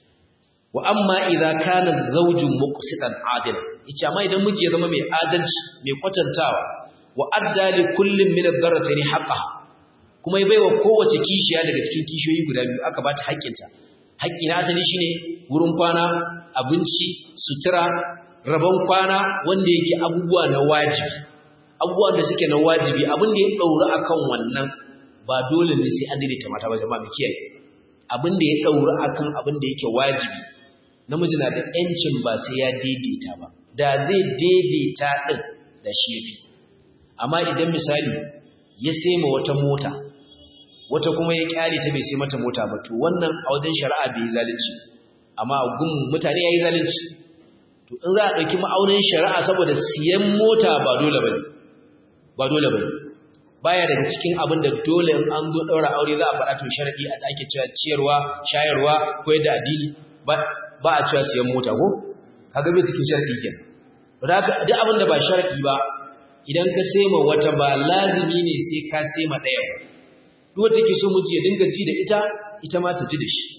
Wa amma idza kana zawjun muqsitan adila, yace amma idan miji ya zama mai adalci mai kwatantawa, wa adda li kullin min ad-darratayn haqqaha, kuma ya baiwa kowace kishiya daga cikin kishiyoyi guda biyu aka bata haƙƙinta. Haƙƙi na asali shine wurin kwana, abinci, sutura, rabon kwana wanda yake abubuwa na wajibi, abubuwan da suke na wajibi, abin da ya daura akan wannan ba dole ne sai an daidaita mata ba, jama'a mu kiyaye. Abin da ya daura akan abin da yake wajibi, namiji na da yancin ba sai ya daidaita ba, da zai daidaita din da shi yafi. Amma idan misali ya sai ma wata mota, wata kuma ya kyale ta bai sai mata mota ba, to wannan a wajen shari'a bai zalunci, amma a gun mutane yayi zalunci. To in za a dauki ma'aunin shari'a saboda siyan mota ba dole bane ba dole bane baya daga cikin abin da dole in an zo daura aure za a faɗa to sharadi a ake cewa ciyarwa, shayarwa, koyar da addini, ba ba a cewa siyan mota ko kaga bai cikin sharadi kenan. To da duk abin da ba sharadi ba idan ka sai ma wata ba lazimi ne sai ka sai ma ɗaya ba. Duk wata ke so miji ya dinga ji da ita, ita ma ta ji da shi.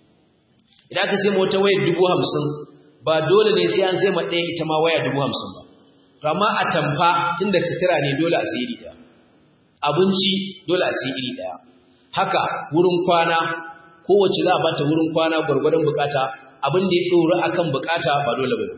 Idan ka sai ma wata waya dubu hamsin ba dole ne sai an sai ma ɗaya ita ma waya dubu hamsin ba. To amma a tamfa tunda sutura ne dole a sayi iri ɗaya, abinci dole a sayi iri ɗaya. Haka wurin kwana, kowace za a bata wurin kwana gwargwadon bukata, abin da ya ɗora akan bukata ba dole ba.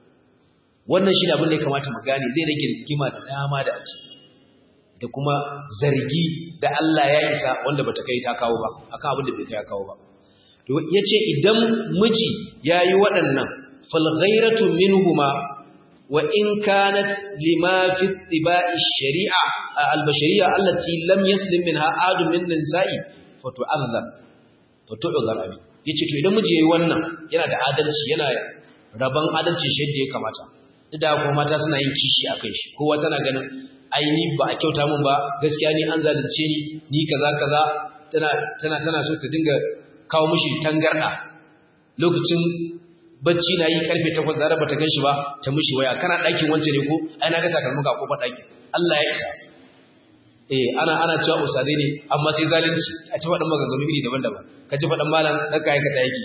Wannan shi ne abin da ya kamata mu gane, zai rage rigima da dama da ake, da kuma zargi da Allah ya isa wanda bata kai ta kawo ba akan abin da bai kai ya kawo ba. To yace idan miji yayi waɗannan fal ghayratu minhuma wa in kanat lima fi ittiba'i shari'a al-bashariyya allati lam yaslim minha adu min nisa'i fatu'adhab fatu'adhab abi yace to idan miji yayi wannan yana da adalci, yana raban adalci shi yadda ya kamata. Duk da kuma mata suna yin kishi akan shi, kowa tana ganin ai ni ba a kyauta min ba, gaskiya ni an zalunce ni ni kaza kaza, tana tana tana so ta dinga kawo mishi tangarda. Lokacin bacci na yi karfe takwas da bata ganshi ba ta mishi waya, kana ɗakin wance ne ko ai na ga takalmin ka kofar ɗakin. Allah ya isa. Eh ana ana cewa usade ne amma sai zalunci, a ta faɗin maganganu iri daban-daban. Ka ji faɗin malam dan kai ka ta yake.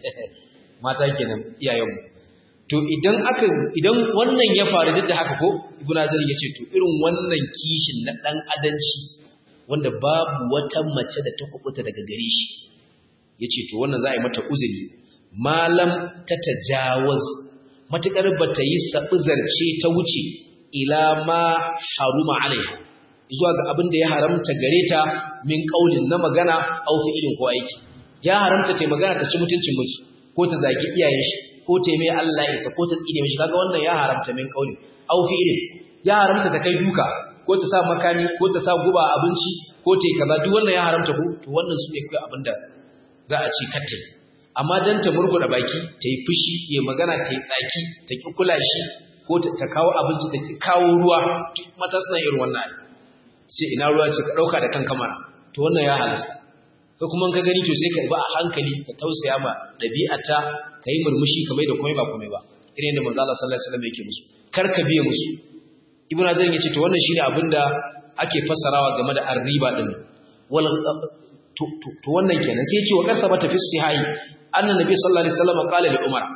Mata kenan iyayenmu. To idan aka idan wannan ya faru duk da haka ko Ibn Hazm ya ce to irin wannan kishin na dan adanci wanda babu wata mace da ta kubuta daga gare shi, yace to wannan za a yi mata uzuri malam ta tajawaz, matakar bata yi sabuzarce ta wuce ila ma haruma alaiha, zuwa ga abin da ya haramta gare ta min kaulin na magana au fi'ilin ko aiki. Ya haramta ta magana ta ci mutuncin miji ko ta zagi iyayen shi ko ta mai Allah ya isa ko ta tsine mishi, kaga wannan ya haramta min kauli au fi'ilin. Ya haramta ta kai duka ko ta sa makani ko ta sa guba abinci ko ta yi kaza, duk wannan ya haramta ko to wannan su ne kai abinda za a ci katte. amma dan ta murguda baki ta yi fushi ya magana ta yi tsaki ta ki kula shi ko ta kawo abinci ta ki kawo ruwa mata suna irin wannan sai ina ruwa ce ka dauka da kanka mana to wannan ya halasta ko kuma ka gani to sai ka ba a hankali ka tausaya ma dabi'ata kai murmushi kamar da komai ba komai ba irin da manzo Allah sallallahu alaihi wasallam yake musu kar ka biye musu ibnu azan yace to wannan shine abinda ake fassarawa game da arriba din wal to to wannan kenan sai yace wa kasabata fi sihai anna nabi sallallahu alaihi wasallam qala li umar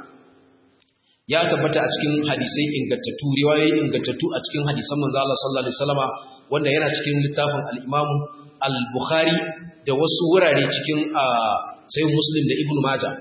ya tabbata a cikin hadisai ingantattu riwayoyi ingantattu a cikin hadisan manzo Allah sallallahu alaihi wasallama wanda yana cikin littafin al-Imam al-Bukhari da wasu wurare cikin sahih Muslim da Ibn Majah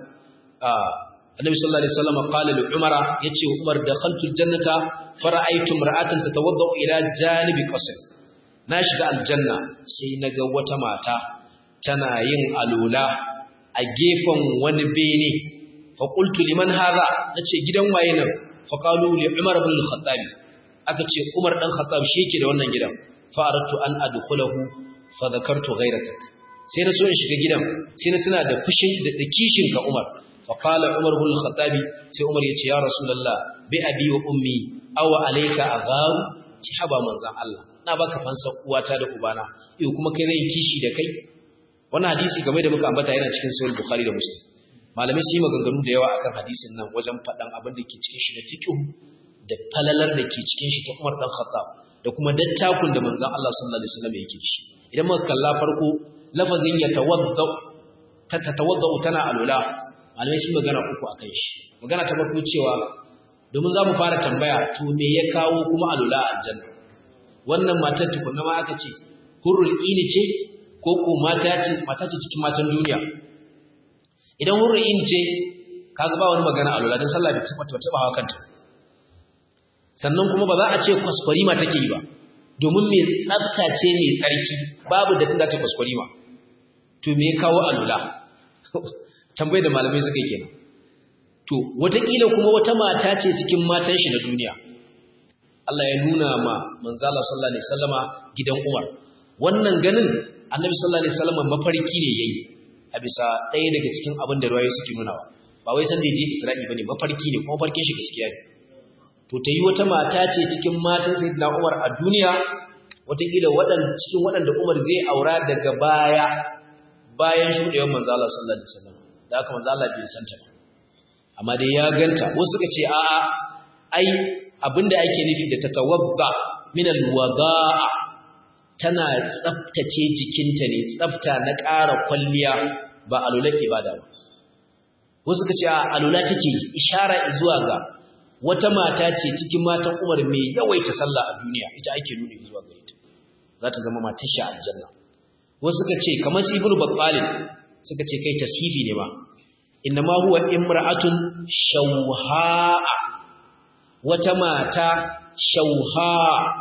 annabi sallallahu alaihi wasallama qala li umara yace umar dakhaltu al-jannata fara'aytu imra'atan tatawaddau ila janibi qasr na shiga aljanna sai naga wata mata tana yin alula a gefen wani bene fa qultu liman hadha nace gidan waye nan fa qalu li umar ibn al-khattab aka ce umar dan khattab shi yake da wannan gidan fa aradtu an adkhulahu fa dhakartu ghayratak sai na so in shiga gidan sai na tuna da fushin da kishin ka umar fa qala umar ibn al-khattab sai umar yace ya rasulullah bi abi wa ummi aw alayka agharu ki haba manzan Allah na baka fansa uwata da ubana yau kuma kai zai kishi da kai wannan hadisi game da muka ambata yana cikin sahih bukhari da muslim malamai su yi maganganu da yawa akan hadisin nan wajen faɗan abin da ke cikin shi da fiqh da falalar da ke cikin shi ta Umar dan Khattab da kuma dattakun da manzon Allah sallallahu alaihi wasallam yake shi idan muka kalla farko lafazin yatawadda ta tatawadda tana alula malamai su magana uku akan shi magana ta farko cewa domin zamu fara tambaya to me ya kawo kuma alula aljanna wannan matar tukunna ma aka ce hurul ini ce ko ko mata ce mata ce cikin matan duniya idan hurul ini ce kaga ba wani magana alula dan sallah bai tabbata ta hawa kanta sannan kuma ba za a ce kwaskwarima take yi ba domin mai tsafta ce mai tsarki babu da tunda ta kwaskwarima to me ya kawo alula tambayar da malamai suka kenan to watakila kuma wata mata ce cikin matan shi na duniya Allah ya nuna ma manzala sallallahu alaihi wasallama gidan Umar wannan ganin Annabi sallallahu alaihi wasallama mafarki ne yayi a bisa ɗaya daga cikin abin da ruwayoyi suke nunawa ba wai san da yaje Isra'i bane mafarki ne kuma farkin shi gaskiya ne to ta yi wata mata ce cikin matan Sayyidina Umar a duniya watakila waɗanda cikin waɗanda Umar zai aura daga baya bayan shudewar manzala sallallahu alaihi wasallam da haka manzala bai santa ba amma dai ya ganta wasu suka ce a'a ai abinda ake nufi da tatawadda min alwada'a tana tsaftace jikinta ne tsafta na ƙara kwalliya ba alulat ibada ba wasu kace a alula take ishara zuwa ga wata mata ce cikin matan Umar mai yawaita sallah a duniya ita ake nuni zuwa gare ta za ta zama matar shi aljanna wasu kace kamar Ibn Battal suka ce kai tashifi ne ba inma huwa imra'atun shawha'a wata mata shauha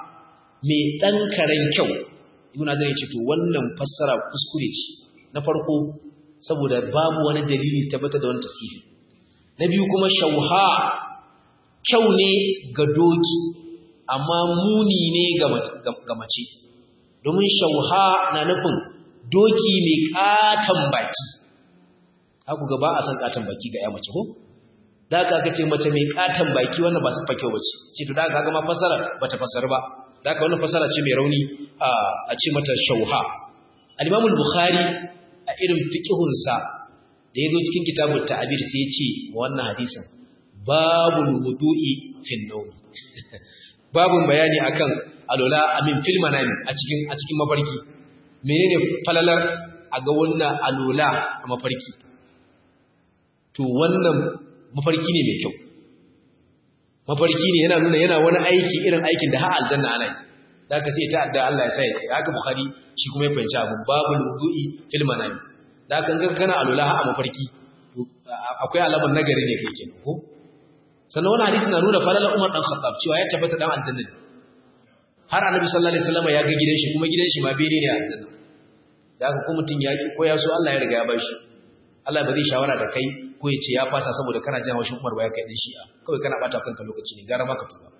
mai ɗan karen kyau ibn azar ce to wannan fassara kuskure ce na farko saboda babu wani dalili tabbata da wannan tasifi na biyu kuma shauha kyau ne ga doki amma muni ne ga mace domin shauha na nufin doki mai katan baki haku ga ba a san katan baki ga ya mace ko da aka aka ce mace mai katan baki wannan ba su fa kyau bace ce to da aka ga ma fasara bata fasara ba da aka wannan fasara ce mai rauni a ce mata shauha al-Imam al-Bukhari a irin fiqhun sa da yazo cikin kitabut ta'bir sai ya ce wannan hadisin babul wudu'i fil nawm babun bayani akan alula amin fil manami a cikin a cikin mafarki menene falalar a ga wannan alula a mafarki to wannan mafarki ne mai kyau mafarki ne yana nuna yana wani aiki irin aikin da har aljanna ana yi da aka sai ta adda Allah ya sai haka Bukhari shi kuma ya fahimci abu babul wudu'i fil manami da aka ga kana alula a mafarki akwai alaman nagari ne kai kenan ko sannan wannan hadisi na nuna falalar Umar dan Khattab cewa ya tabbata dan aljanna har Annabi sallallahu alaihi wasallam ya ga gidan shi kuma gidan shi ma bene ne a aljanna da aka ko mutun yaki ko ya so Allah ya riga ya bashi Allah ba zai shawara da kai ko ya ce ya fasa saboda kana jin haushin Umar ba ya kai din shi'a kawai kana bata kanka lokaci ne gara maka tuba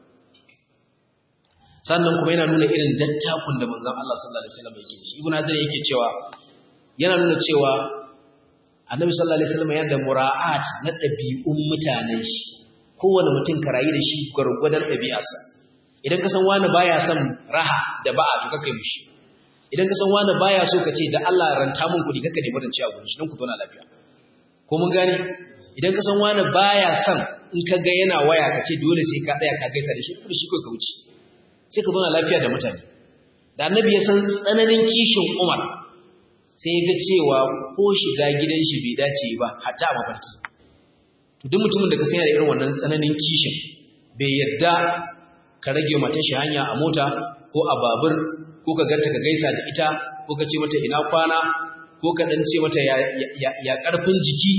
sannan kuma yana nuna irin dattakun da manzon Allah sallallahu alaihi wasallam yake shi ibnu Hajar yake cewa yana nuna cewa annabi sallallahu alaihi wasallam yana da mura'at na dabi'un mutanen shi kowane mutum ka rayu da shi gurgurdan dabi'arsa idan ka san wani baya son raha da ba'a to kake mishi idan ka san wani baya so ka ce da Allah ranta mun kudi kaka nemi rance a gurin shi dan ku zauna lafiya ko mun gane idan ka san wani baya son in ka ga yana waya ka ce dole sai ka tsaya ka gaisa da shi kuma shi kai ka wuce sai ka zauna lafiya da mutane da annabi ya san tsananin kishin Umar sai ya ga cewa ko shiga gidan shi bai dace ba hatta a mafarki to duk mutumin da ka san yana irin wannan tsananin kishin bai yadda ka rage mata shi hanya a mota ko a babur ko ka ganta ka gaisa da ita ko ka ce mata ina kwana ko ka dan ce mata ya ya, ya karfin jiki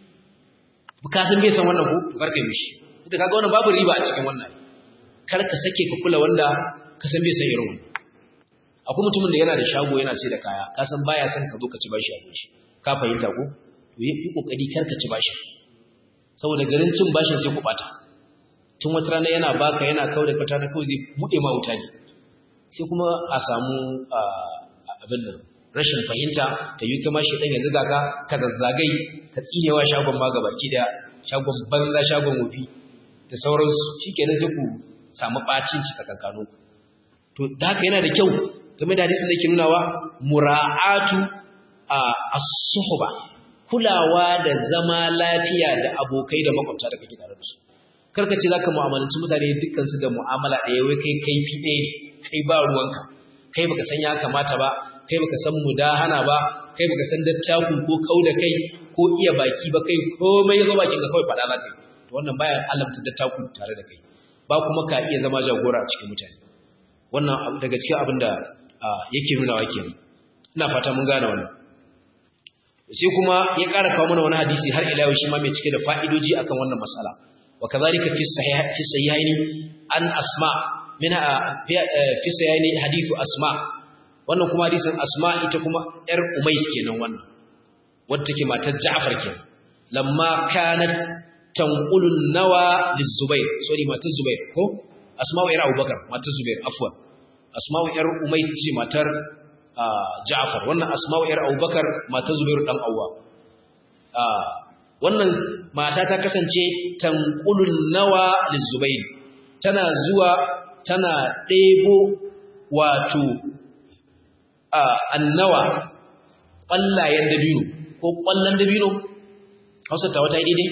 ka san bai san wannan ko barkai mishi ita kaga wannan babu riba a cikin wannan kar ka sake ka kula wanda ka san bai san irin wannan akwai mutumin da yana da shago yana sai da kaya ka san baya son ka zo ka ci bashi a goshi ka fahimta ko to yi kokari kar ka ci bashi saboda garin cin bashin sai ku bata tun wata rana yana baka yana kauda ka tana kawai zai bude ma wuta ne sai kuma a samu abin nan rashin fahimta ta yi kama shi dan ya zuga ka ka zazzagai ka tsinewa shagon ma gabaki da shagon banza shagon wofi da sauransu shikenan sai ku samu bacin ci tsakankano to da haka yana da kyau game da hadisin da yake nunawa mura'atu as-suhba kulawa da zama lafiya da abokai da makwabta da kake tare da su karka ce zaka mu'amalanci mutane dukkan su da mu'amala ɗaya wai kai kai fi ɗaya kai ba ruwanka kai baka san ya kamata ba kai baka san mudahana ba kai baka san dattaku ko kauda kai ko iya baki ba kai komai yazo bakin ka kawai fada zaka yi to wannan baya alamta dattaku tare da kai ba kuma ka iya zama jagora a cikin mutane wannan daga cikin abin da yake nunawa kenan ina fata mun gane wannan sai kuma ya ƙara kawo mana wani hadisi har ila yau shi ma mai cike da fa'idoji akan wannan mas'ala wa kadhalika fi sahih fi sahihaini an asma min fi sahihaini hadithu asma wannan kuma hadisin asma ita kuma yar umais kenan wannan wadda take matar ja'far kenan lamma kanat tanqulun nawa lizubair sorry matar zubair ko asma'u yar abubakar matar zubair afwan asma'u yar umais ce matar ja'far wannan asma'u yar abubakar matar zubair dan awwa wannan mata ta kasance tanqulun nawa lizubair tana zuwa tana ɗebo wato annawa ƙwallayen dabino ko ƙwallon dabino hausa ta wata daidai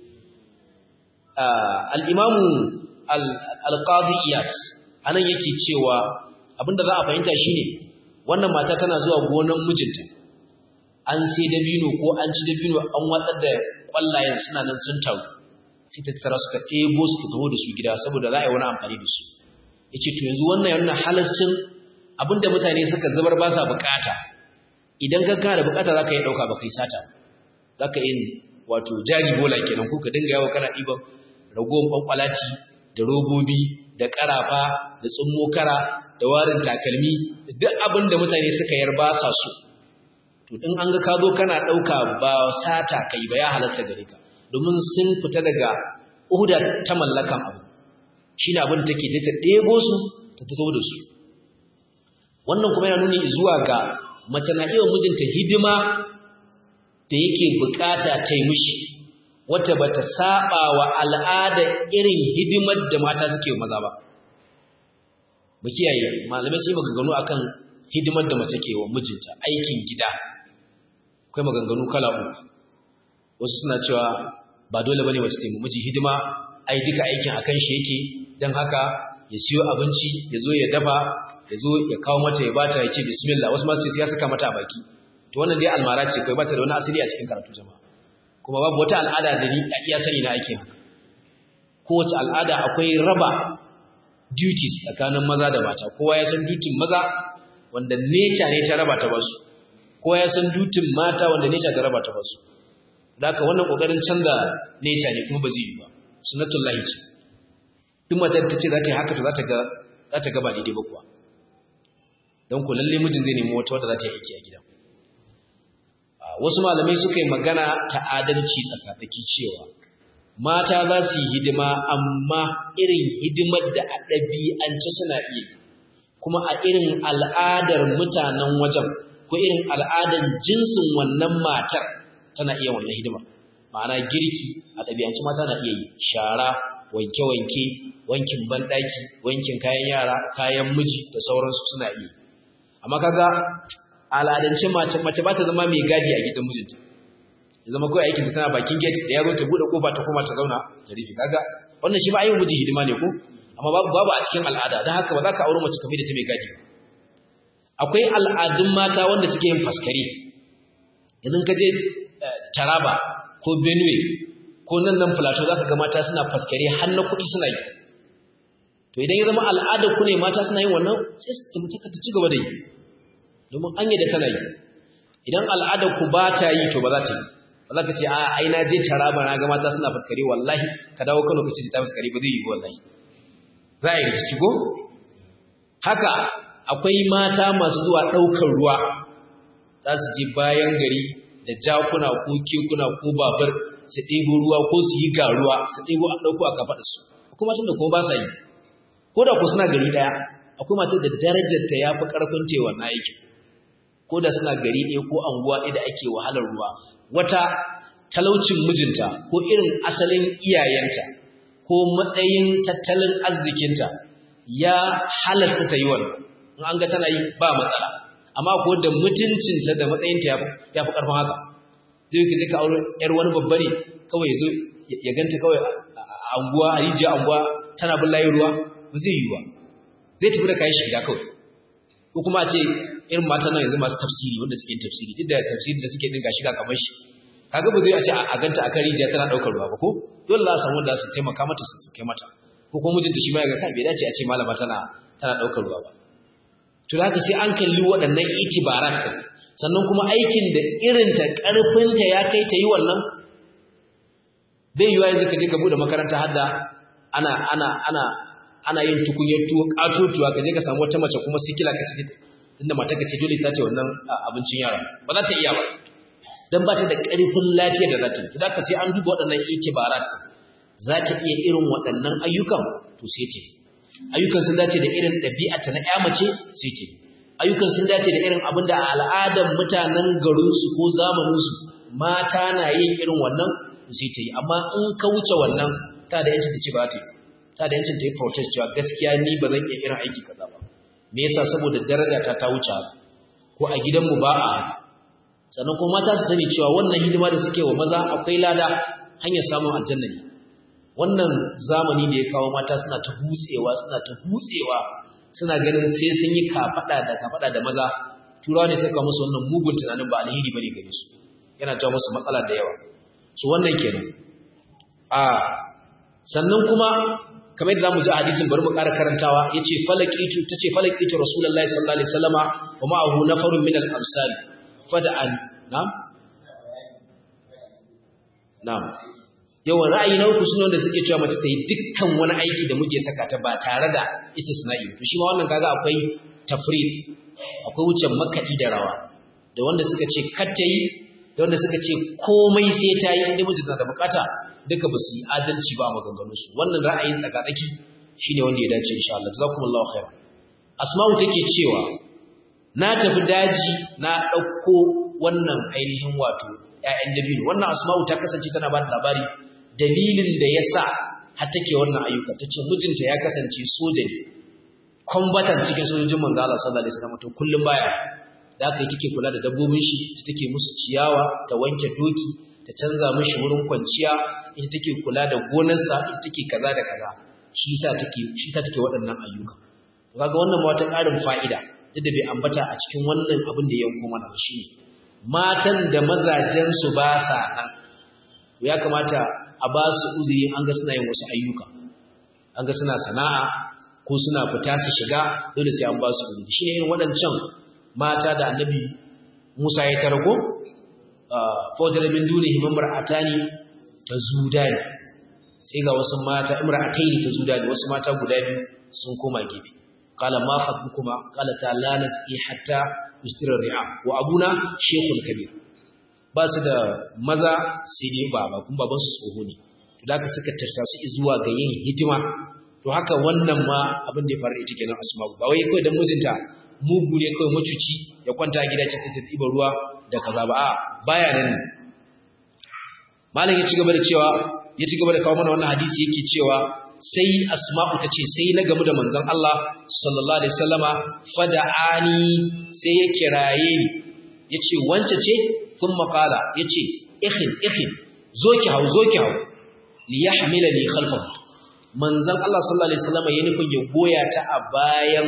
al'imamu al-qadi iyad anan yake cewa abinda za a fahimta shine wannan mata tana zuwa gonan mijinta an sai dabino ko an ci dabino an watsar da ƙwallayen suna nan sun taru sai ta tara suka ɗebo su ta taho da su gida saboda za a yi wani amfani da su yace to yanzu wannan ya nuna halascin abinda mutane suka zubar ba sa bukata idan ka kana da bukata zaka yi dauka ba kai sata zaka yin wato jari bola kenan ko ka dinga yawo kana diban ragowar kwankwalati da robobi da karafa da tsummo kara da warin takalmi duk abinda mutane suka yar ba sa so to in an ga ka zo kana dauka ba sata kai ba ya halasta gare ka domin sun fita daga uhuda ta mallakan abu shine abin da take ta debo su ta tato da su wannan kuma yana nuni zuwa ga mace na iya mijinta hidima da yake bukata ta yi mishi wata bata saba wa al'ada irin hidimar da mata suke maza ba mu kiyaye malamai sai maganganu akan hidimar da mace ke wa mijinta aikin gida akwai maganganu kala uku wasu suna cewa ba dole bane mace ta yi miji hidima ai duka aikin akan shi yake dan haka ya siyo abinci ya zo ya dafa ya zo ya kawo mata ya bata ya ce bismillah wasu ma sai ya saka mata a baki to wannan dai almara ce kai bata da wani asali a cikin karatu jama'a kuma babu wata al'ada da ni a iya sani na ake haka kowace al'ada akwai raba duties tsakanin maza da mata kowa ya san duty maza wanda nature ne ta raba ta basu kowa ya san duty mata wanda nature ta raba ta basu da haka wannan kokarin canza nature ne kuma ba zai yi ba sunnatullahi ce duk matar ta ce za ta yi haka to za ta ga za ta ga ba daidai ba kuwa don ku lalle mijin zai nemi wata wadda za ta yi aiki a gida wasu malamai suka yi magana ta adalci tsakatsaki cewa mata za su yi hidima amma irin hidimar da a ɗabi'ance suna iya kuma a irin al'adar mutanen wajen ko irin al'adar jinsin wannan matar tana iya wannan hidima ma'ana girki a ɗabi'ance mata na iya yi shara wanke-wanke wankin banɗaki wankin kayan yara kayan miji da sauransu suna iya amma kaga al'adance mace mace ba ta zama mai gadi a gidan mijinta ya zama kawai aikin ta tana bakin gate da yaro ta bude kofa ta koma ta zauna ta rufe kaga wannan shi ba ayin miji hidima ne ko amma babu babu a cikin al'ada dan haka ba za ka aure mace kamar da ta mai gadi akwai al'adun mata wanda suke yin faskare idan ka je Taraba ko Benue ko nan nan Plateau zaka ga mata suna faskare har na kuɗi suna yi to idan ya zama al'ada ku ne mata suna yin wannan sai su mutu ta ci gaba da yi domin an yi da kana yi idan al'ada ku ba ta yi to ba za ta yi ba za ka ce a ai na je Taraba na ga mata suna faskare wallahi ka dawo Kano ka ce ta faskare ba zai yi wallahi za a yi rikici ko haka akwai mata masu zuwa ɗaukar ruwa za su je bayan gari da jakuna ko kekuna ko babur su ɗebo ruwa ko su yi garuwa su ɗebo a ɗauko a kafaɗa su akwai matan da kuma ba sa yi ko da ku suna gari ɗaya akwai matan da darajarta ya fi ƙarfin tewa na aikin ko da suna gari ɗaya ko anguwa ɗaya da ake wahalar ruwa wata talaucin mijinta ko irin asalin iyayenta ko matsayin tattalin arzikinta ya halasta ta yi wannan in an ga tana yi ba matsala amma ko da mutuncinta da matsayinta ya fi ƙarfin haka zai ka je ka aure yar wani babba ne kawai ya zo ya ganta kawai a anguwa a rijiya anguwa tana bin layin ruwa ba zai yi ba zai tafi da kayan shi gida kawai ko kuma a ce irin matan nan yanzu masu tafsiri wanda suke tafsiri duk da tafsiri da suke din gashi ga kamar shi kaga ba zai a ce a ganta akan rijiya tana daukar ruwa ba ko dole za a samu wanda su taimaka mata su kai mata ko kuma mijinta shi ma ya ga kai bai dace a ce malama tana tana daukar ruwa ba to haka sai an kalli waɗannan itibarat din sannan kuma aikin da irin ta karfin ta ya kai ta yi wannan bai yiwa yanzu ka je ka bude makaranta hadda ana ana ana ana yin tukunyar tuwo katotuwa ka je ka samu wata mace kuma sikila ka ce tunda mata ka ce dole ta ce wannan abincin yara ba za ta iya ba dan ba ta da ƙarfin lafiya da za ta yi idan ka sai an duba waɗannan itibarat za ta iya irin waɗannan ayyukan to sai ta ayyukan sun dace da irin ɗabi'ata na ƴa mace sai ta ayyukan sun dace da irin abin da al'adar mutanen garinsu ko zamaninsu mata na yin irin wannan sai ta yi amma in ka wuce wannan ta da yancin ta ce ba ta yi ta da yancin ta yi protest cewa gaskiya ni ba zan iya irin aiki kaza ba me yasa saboda daraja ta ta wuce haka ko a gidanmu ba a haka sannan kuma mata su sani cewa wannan hidima da suke wa maza akwai lada hanyar samun aljanna ne wannan zamani da ya kawo mata suna ta hutsewa suna ta hutsewa suna ganin sai sun yi kafada da kafada da maza turawa ne suka musu wannan mugun tunanin ba alheri bane gare su yana jawo musu matsala da yawa so wannan kenan a sannan kuma kamar yadda zamu ji a hadisin bari mu ƙara karantawa yace falaqitu tace falaqitu rasulullahi sallallahu alaihi wasallama wa ma'ahu nafarun min al-ansar fada'an na'am na'am yawan ra'ayi na uku sune wanda suke cewa mace ta yi dukkan wani aiki da muke saka ta ba tare da istisna'i to shi ma wannan kaga akwai tafrid akwai wucin makadi da rawa da wanda suka ce kar ta yi da wanda suka ce komai sai ta yi inda mijinta da bukata duka ba su yi adalci ba a maganganunsu wannan ra'ayin tsakatsaki shine wanda ya dace insha Allah jazakumullahu khairan asma'u take cewa na tafi daji na dauko wannan ainihin wato ƴaƴan dabino wannan asma'u ta kasance tana ba da labari dalilin da yasa har take wannan ayyuka tace mijinta ya kasance soja ne combatant cikin sojojin manzo Allah sallallahu alaihi wasallam to kullum baya da haka take kula da dabbobin shi take musu ciyawa ta wanke doki ta canza mishi wurin kwanciya ita take kula da gonarsa ita take kaza da kaza shi yasa take shi yasa take waɗannan ayyuka kaga wannan ma wata ƙarin fa'ida duk da bai ambata a cikin wannan abin da ya yanko mana shi matan da mazajen su ba sa nan ya kamata a ba su uzuri an ga suna yin wasu ayyuka an ga suna sana'a ko suna fita su shiga dole sai an ba su uzuri shine irin waɗancan mata da annabi Musa ya tarko fawjara min dunihi mamra'atani tazudani sai ga wasu mata imra'ataini tazudani wasu mata guda biyu sun koma gefe qala ma khatbukuma qala ta la nasqi hatta yustira ri'a wa abuna shaykhul kabir ba su da maza sai dai baba kun baban su tsoho ne to da suka tarsa su zuwa ga yin hidima to haka wannan ma abin da ya faru ita kenan asma'u ba wai kai dan mijinta mugu ne kawai macuci ya kwanta a gida ce ta tsiba ruwa da kaza ba a baya nan malam ya ci gaba da cewa ya ci gaba da kawo mana wannan hadisi yake cewa sai asma'u tace sai na gamu da manzon Allah sallallahu alaihi wasallama fada'ani sai ya kiraye ni yace wance ce thumma qala yace ikhin ikhin zo ki hau zo ki hau li yahmilani khalfahu manzon Allah sallallahu alaihi wasallama ya nufin ya goya ta a bayan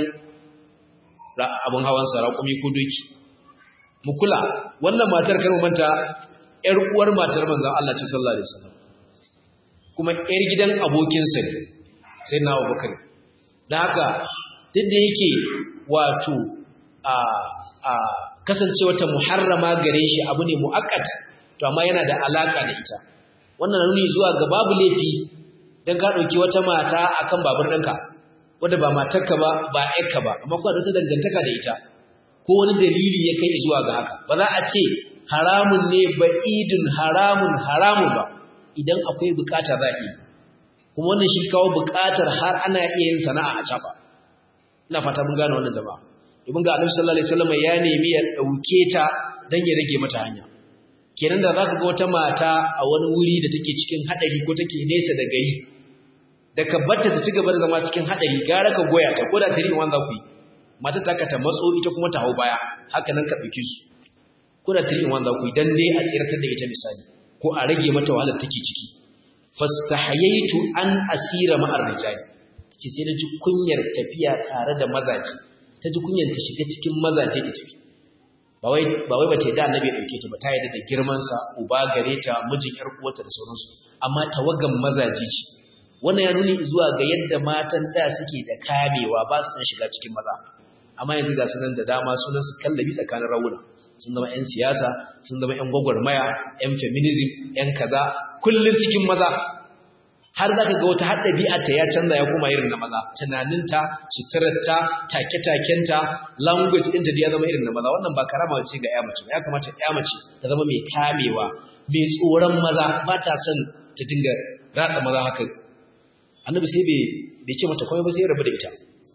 abun hawan sa raƙumi ko doki mu kula wannan matar kar mu manta ƴar uwar matar manzon Allah ce sallallahu alaihi wasallam kuma ƴar gidan abokinsa ne sai na Abubakar dan haka duk da yake wato a a kasancewa ta muharrama gare shi abu ne muakkad to amma yana da alaka da ita wannan nuni zuwa ga babu laifi dan ka dauki wata mata akan babur ɗinka wanda ba matarka ba ba ƴarka ba amma kuma da wata dangantaka da ita ko wani dalili ya kai zuwa ga haka ba za a ce haramun ne ba idin haramun haramun ba idan akwai bukata za a yi kuma wannan shi kawo bukatar har ana iya yin sana'a a caba ina fata mun gane wannan jama'a ibn ga annabi sallallahu alaihi wasallam ya nemi ya dauke ta dan ya rage mata hanya kenan da zaka ga wata mata a wani wuri da take cikin hadari ko take nesa da gari da ka batta ta cigaba da zama cikin hadari gara ka goya ta koda tare in wanda ku yi mata ta ka ta matso ita kuma ta hau baya haka nan ka dauke su koda tare in wanda ku yi dan dai a tsiratar da ita misali ko a rage mata wahalar take ciki fastahayaitu an asira ma'ar rijali ce sai na ji kunyar tafiya tare da mazaje ta ji kunyar ta shiga cikin mazaje ta tafi ba wai ba wai bace da annabi ya dauke ta ba ta yarda da girman sa uba gare ta mijin yar uwarta da sauransu amma tawagan mazaje ce wannan ya nuni zuwa ga yadda matan da suke da kamewa ba su san shiga cikin maza amma yanzu ga sunan da dama sunan su kallabi tsakanin rawuna sun zama ƴan siyasa sun zama ƴan gwagwarmaya ƴan feminism ƴan kaza kullun cikin maza har zaka ga wata har ɗabi'arta ya canza ya koma irin na maza tunaninta suturarta take-takenta language ɗinta da ya zama irin na maza wannan ba karama ce ga ƴa mace ya kamata ƴa mace ta zama mai kamewa mai tsoron maza ba ta son ta dinga rada maza haka annabi sai bai bai ce mata komai ba sai ya rabu da ita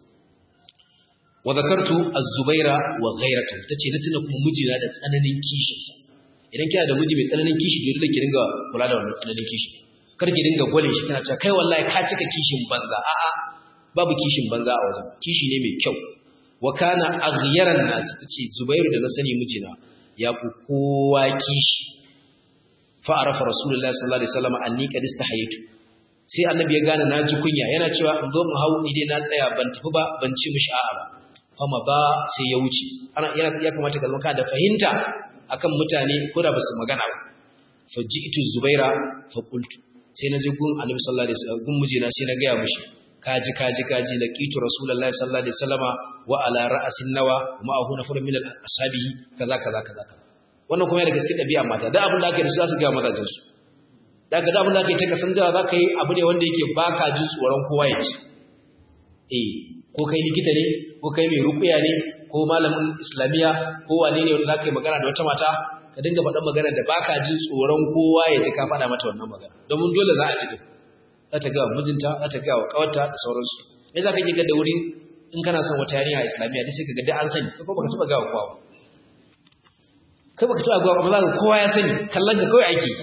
wa zakartu az-zubaira wa ghayratuhu tace na tuna kuma mijina da tsananin kishinsa idan kina da miji mai tsananin kishi dole ki dinga kula da wannan tsananin kishi kar ki dinga gwale shi kana cewa kai wallahi ka cika kishin banza a'a babu kishin banza a wajen kishi ne mai kyau wa kana aghyaran nas tace zubairu da na sani mijina ya ku kowa kishi fa arafa rasulullahi sallallahu alaihi wasallam anni qad istahaytu sai annabi ya gane naji kunya yana cewa in zo mu hawo ni dai na tsaya ban tafi ba ban ci mishi a'a ba fama ba sai ya wuce ana ya kamata ka zama da fahimta akan mutane ko da basu magana ba faji'tu zubaira fa qultu sai na je gun annabi sallallahu alaihi wasallam gun mijina sai na gaya mishi kaji kaji kaji laqitu rasulullahi sallallahu alaihi wasallama wa ala ra'sin nawa ma'ahu nafarun min ashabihi kaza kaza kaza wannan kuma yana gaske dabi'a mata da abin da ake da su za su ga mazajin su daga da abin da ake ta kasancewa za ka yi abu ne wanda yake baka jin tsoron kowa ya ci eh ko kai likita ne ko kai mai ruqya ne ko malamin islamiya ko wane ne wanda za ka yi magana da wata mata ka dinga faɗan magana da baka jin tsoron kowa ya ji ka faɗa mata wannan magana domin dole za a ji din za ta ga mijinta za ta ga wa kawarta da sauransu me za ka ji ga da wuri in kana son wata yarinya a islamiya dai sai ka ga da an sani ko baka taba ga wa kowa kai baka taba ga amma za kowa ya sani kallon ka kawai ake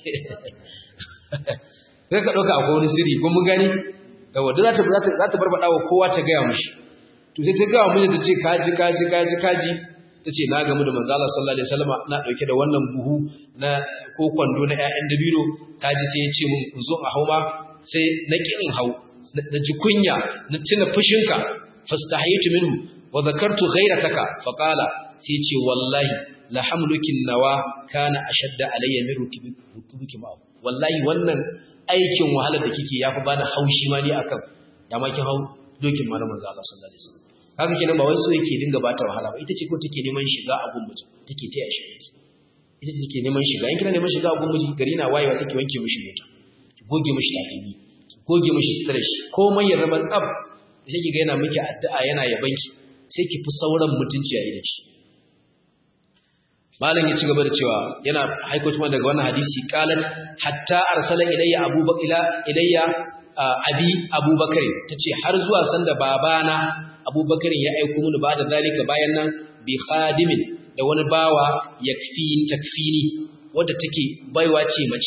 sai ka dauka akwai wani sirri ko mun gani yawa da za ta za ta barbada wa kowa ta ga mushi to sai ta ga mijinta ce kaji kaji kaji kaji tace na gamu da manzo Allah sallallahu alaihi wasallam na dauke da wannan buhu na ko kwando na ƴaƴan dabino kaji sai ya ce mun in zo a hauma sai na kirin hau na ji kunya na tuna fushinka fastahitu minhu wa dhakartu ghayrataka fa qala sai ce wallahi la hamlukin nawa kana ashadda alayya min rukubiki ma wallahi wannan aikin wahalar da kike yafi bani haushi ma ni akan da ma kin hau dokin ma na manzo Allah sallallahu alaihi wasallam haka kenan ba wai so yake dinga bata wahala ba ita ce ko take neman shiga a gun mutum take taya shi ita ce take neman shiga in kina neman shiga a gun miji gari na wayewa sai ki wanke mishi mota ki goge mishi takalmi ki goge mishi stress komai ya zama tsaf sai ki ga yana miki addu'a yana yabanki sai ki fi sauran mutunci a idan shi malam ya ci gaba da cewa yana haikoto mana daga wannan hadisi qalat hatta arsala ilayya abubakar ila ilayya abi abubakar tace har zuwa sanda babana abubakar ya aiko mini ba da zalika bayan nan bi khadimin da wani bawa yakfi takfini wanda take baiwa ce mace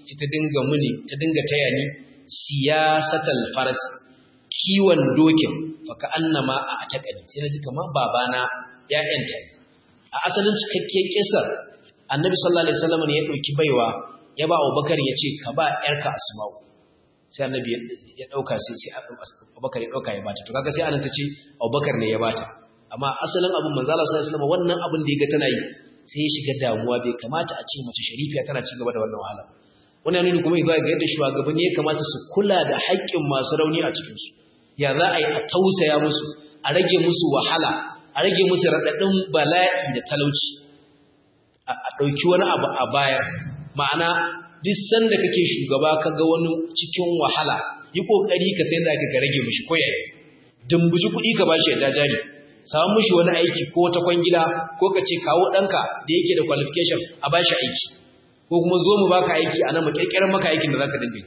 sai ta dinga muni ta dinga taya ni siyasatal faras kiwon dokin fa ka annama a atakani sai naji kamar babana ya yanta ni a asalin cikakken kisar annabi sallallahu alaihi wasallam ne ya dauki baiwa ya ba Abubakar ya ce ka ba yarka Asma'u sai annabi ya dauka sai sai Abubakar ya dauka ya bata to kaga sai anan ta ce Abubakar ne ya bata amma asalin abun manzo Allah sallallahu alaihi wasallam wannan abin da ya ga tana yi sai ya shiga damuwa bai kamata a ce mace sharifiya tana ci gaba da wannan wahala wannan nuni kuma idan ga yadda shugabanni ya kamata su kula da haƙƙin masu rauni a cikin su ya za a yi a tausaya musu a rage musu wahala a rage musu radadin bala'i da talauci a dauki wani abu a bayar ma'ana duk sanda kake shugaba kaga wani cikin wahala yi kokari ka sai da ka rage mishi koyar dumbuji kuɗi ka bashi ya jajari samu mishi wani aiki ko wata kwangila ko ka ce kawo ɗanka da yake da qualification a bashi aiki ko kuma zo mu baka aiki a nan mu kirkirar maka aikin da zaka dinga yi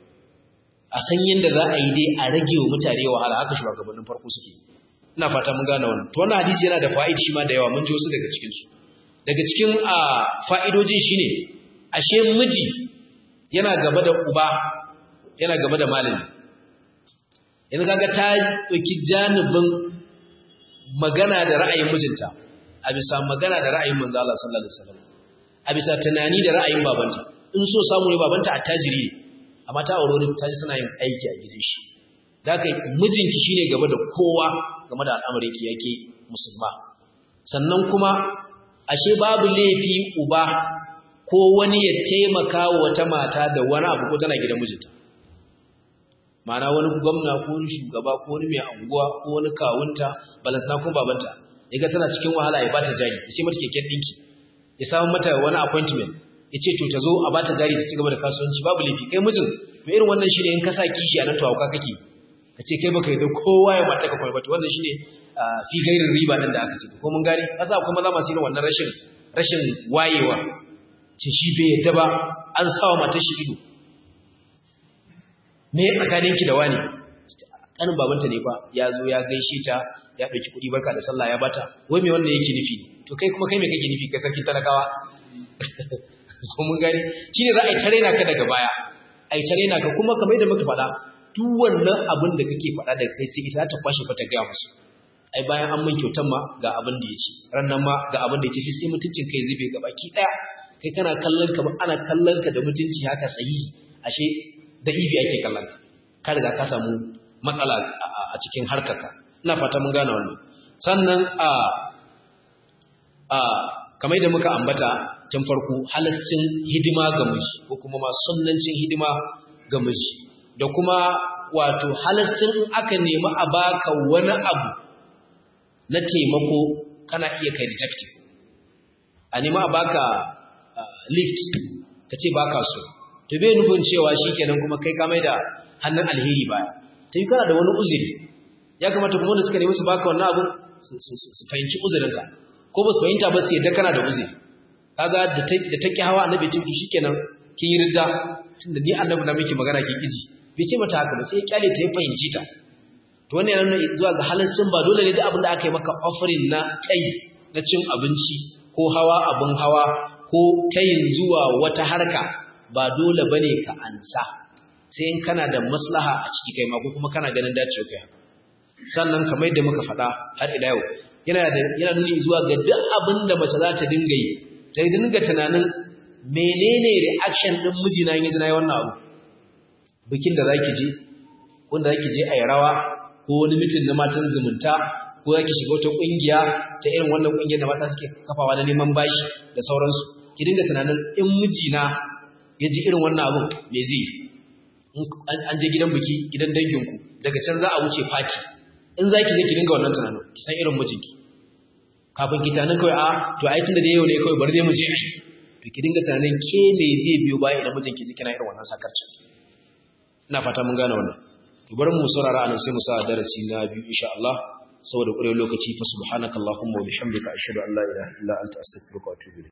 a san yanda za a yi dai a rage wa mutane wahala haka shugabannin farko suke ina fata mun gane wannan to wannan hadisi yana da fa'idi shi ma da yawa mun ji wasu daga cikin su daga cikin a fa'idojin shine ashe miji yana gaba da uba yana gaba da malami yanzu kaga ta dauki janibin magana da ra'ayin mijinta a bisa magana da ra'ayin manzo Allah sallallahu alaihi wasallam a bisa tunani da ra'ayin babanta in so samu ne babanta attajiri ne amma ta aure ta ji tana yin aiki a gidan shi da kai mijinki shine gaba da kowa game da al'amarin ki yake musulma sannan kuma ashe babu laifi uba ko wani ya taimaka wa wata mata da wani abu ko tana gidan mijinta ma'ana wani gwamna ko wani shugaba ko wani mai anguwa ko wani kawunta balantana ko babanta yaga tana cikin wahala ya bata jari sai mata keken dinki ya samu mata wani appointment yace to ta zo a bata jari ta cigaba da kasuwanci babu laifi kai mijin to irin wannan shine in ka sa kishi a nan to hauka kake kace kai baka yi da kowa ya mata ka koyi ba to wannan shine fi gairin riba din da aka ce ko mun gani kasa akwai maza masu irin wannan rashin rashin wayewa ce shi bai yadda ba an sawa matar shi ido me tsakaninki da wani kanin babanta ne fa ya zo ya gaishe ta ya dauki kudi barka da sallah ya bata wai me wannan yake nufi to kai kuma kai me kake nufi kai sarkin talakawa ko mun gani shine za a yi tarena ka daga baya a yi tarena ka kuma kamar da muka faɗa duk wannan abin da kake faɗa da kai sai ita ta kwashe fa ta ga musu ai bayan an mun kyautan ma ga abin da yace rannan ma ga abin da yace sai mutuncin kai zube ga baki daya kai kana kallon ka ba ana kallon ka da mutunci haka sahihi ashe da ibi ake kallon ka ka riga ka samu matsala a cikin harkarka ina fata mun gane wannan sannan a a kamar da muka ambata tun farko halaccin hidima ga miji ko kuma ma sunnancin hidima ga miji da kuma wato halaccin in aka nemi a baka wani abu na taimako kana iya kai rejecting a nemi a baka lift kace baka so to bai nufin cewa shikenan kuma kai ka mai da hannun alheri baya tai kana da wani uzuri ya kamata kuma da suka nemi su baka wannan abu su fahimci uzurinka ko ba su fahimta ba su yadda kana da uzuri kaga da ta da take hawa annabi ce to shikenan kin yi ridda tunda ni annabi da miki magana ki kiji bai ce mata haka ba sai ya kyale ta ya fahimci ta to wannan yana zuwa ga halaccin ba dole ne da abin da aka yi maka offering na tai na cin abinci ko hawa abin hawa ko tayin zuwa wata harka ba dole bane ka ansa sai in kana da maslaha a ciki kai ma ko kuma kana ganin dacewa kai haka sannan kamar yadda muka faɗa har ila yau yana da yana nuni zuwa ga duk abin da mace za ta dinga yi ta dinga tunanin menene reaction din mijina in yaji nayi wannan abu bikin da zaki je wanda zaki je ayi rawa ko wani mitin na matan zumunta ko zaki shiga wata kungiya ta irin wannan kungiyar da mata suke kafawa na neman bashi da sauransu ki dinga tunanin in mijina yaji irin wannan abun me zai an je gidan biki gidan danginku daga can za a wuce party in zaki je ki dinga wannan tunanin ki san irin mijinki kafin ki tunanin kawai a to ai tunda da yau ne kawai bari dai mu je ai to ki dinga tunanin ke me zai biyo bayan idan mijinki ji kina irin wannan sakarci ina fata mun gane wannan to bari mu saurara anan sai mu sa darasi na biyu insha Allah saboda ƙurewar lokaci fa subhanakallahumma wa bihamdika ashhadu an la ilaha illa anta astaghfiruka wa atubu ilayk